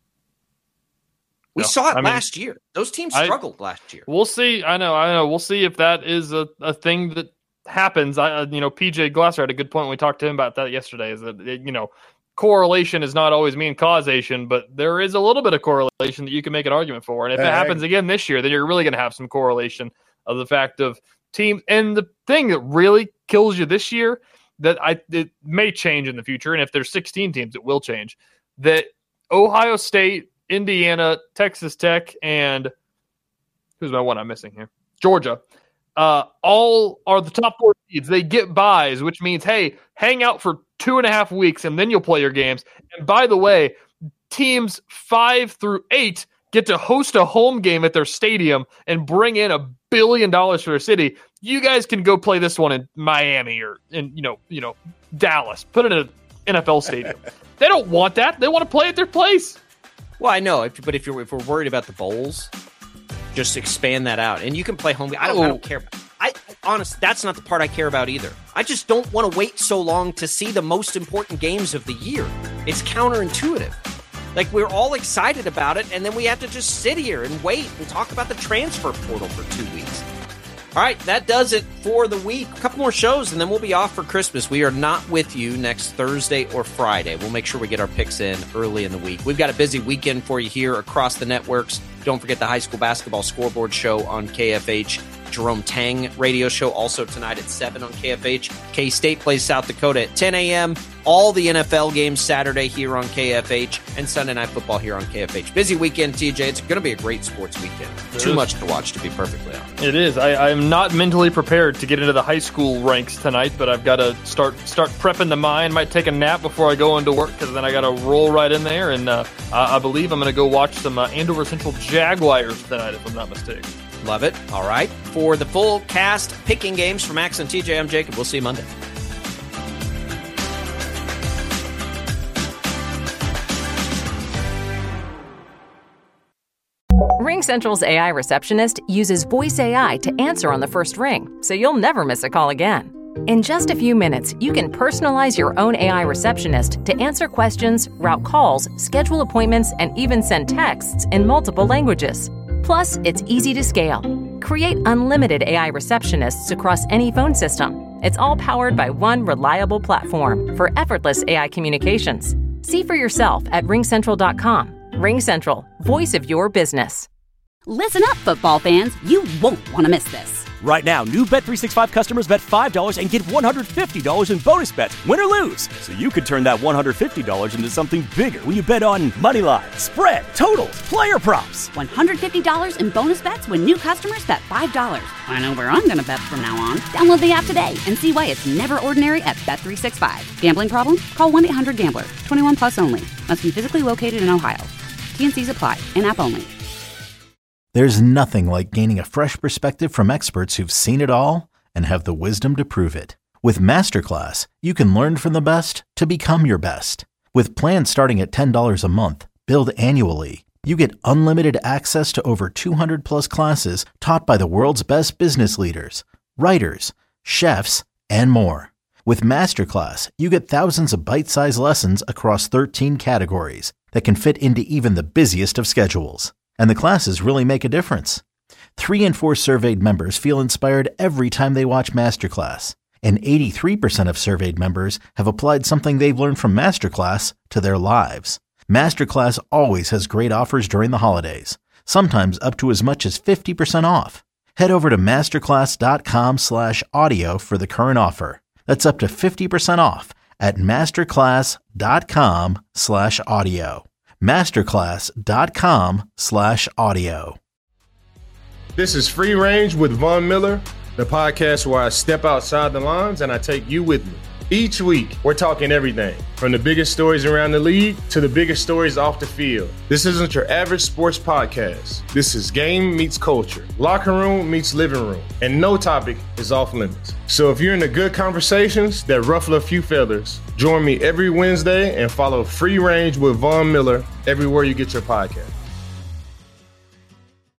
We no, saw it I last mean, year. Those teams struggled I, last year. We'll see. I know. I know. We'll see if that is a, a thing that happens. I, you know, P J Glasser had a good point when we talked to him about that yesterday. Is that it, you know, correlation is not always mean causation, but there is a little bit of correlation that you can make an argument for. And if hey, it happens hey. again this year, then you're really going to have some correlation of the fact of team. And the thing that really kills you this year that I it may change in the future, and if there's sixteen teams, it will change. That Ohio State, Indiana, Texas Tech, and who's my one I'm missing here? Georgia. Uh, all are the top four seeds. They get buys, which means, hey, hang out for two and a half weeks and then you'll play your games. And by the way, teams five through eight get to host a home game at their stadium and bring in a billion dollars for their city. You guys can go play this one in Miami or in, you know, you know, Dallas. Put it in an N F L stadium. They don't want that. They want to play at their place. Well, I know, if, but if you're if we're worried about the bowls, just expand that out, and you can play home. I don't, oh. I don't care. I honestly, that's not the part I care about either. I just don't want to wait so long to see the most important games of the year. It's counterintuitive. Like, we're all excited about it, and then we have to just sit here and wait and talk about the transfer portal for two weeks. All right, that does it for the week. A couple more shows, and then we'll be off for Christmas. We are not with you next Thursday or Friday. We'll make sure we get our picks in early in the week. We've got a busy weekend for you here across the networks. Don't forget the high school basketball scoreboard show on K F H. Jerome Tang radio show also tonight at seven on K F H. K-State plays South Dakota at ten a.m. All the N F L games Saturday here on K F H, and Sunday Night Football here on K F H. Busy weekend, T J. It's going to be a great sports weekend. It Too is. much to watch, to be perfectly honest. It is. I, I'm not mentally prepared to get into the high school ranks tonight, but I've got to start start prepping the mind. Might take a nap before I go into work, because then I got to roll right in there. And uh, I, I believe I'm going to go watch some uh, Andover Central Jaguars tonight, if I'm not mistaken. Love it. All right. For the full cast picking games for Max and T J, I'm Jacob. We'll see you Monday. Ring RingCentral's A I receptionist uses voice A I to answer on the first ring, so you'll never miss a call again. In just a few minutes, you can personalize your own A I receptionist to answer questions, route calls, schedule appointments, and even send texts in multiple languages. Plus, it's easy to scale. Create unlimited A I receptionists across any phone system. It's all powered by one reliable platform for effortless A I communications. See for yourself at ring central dot com. RingCentral, voice of your business. Listen up, football fans. You won't want to miss this. Right now, new Bet three sixty-five customers bet five dollars and get one hundred fifty dollars in bonus bets, win or lose. So you could turn that one hundred fifty dollars into something bigger when you bet on money line, spread, totals, player props. one hundred fifty dollars in bonus bets when new customers bet five dollars. I know where I'm going to bet from now on. Download the app today and see why it's never ordinary at Bet three sixty-five. Gambling problem? Call one eight hundred gambler. twenty-one plus only. Must be physically located in Ohio. T and C's apply. In-app only. There's nothing like gaining a fresh perspective from experts who've seen it all and have the wisdom to prove it. With Masterclass, you can learn from the best to become your best. With plans starting at ten dollars a month, billed annually, you get unlimited access to over two hundred plus classes taught by the world's best business leaders, writers, chefs, and more. With Masterclass, you get thousands of bite-sized lessons across thirteen categories that can fit into even the busiest of schedules. And the classes really make a difference. Three in four surveyed members feel inspired every time they watch Masterclass. And eighty-three percent of surveyed members have applied something they've learned from Masterclass to their lives. Masterclass always has great offers during the holidays, sometimes up to as much as fifty percent off. Head over to masterclass.com slash audio for the current offer. That's up to fifty percent off at masterclass.com slash audio. masterclass.com slash audio. This is Free Range with Von Miller, the podcast where I step outside the lines and I take you with me. Each week, we're talking everything from the biggest stories around the league to the biggest stories off the field. This isn't your average sports podcast. This is game meets culture, locker room meets living room, and no topic is off limits. So if you're into good conversations that ruffle a few feathers, join me every Wednesday and follow Free Range with Von Miller everywhere you get your podcast.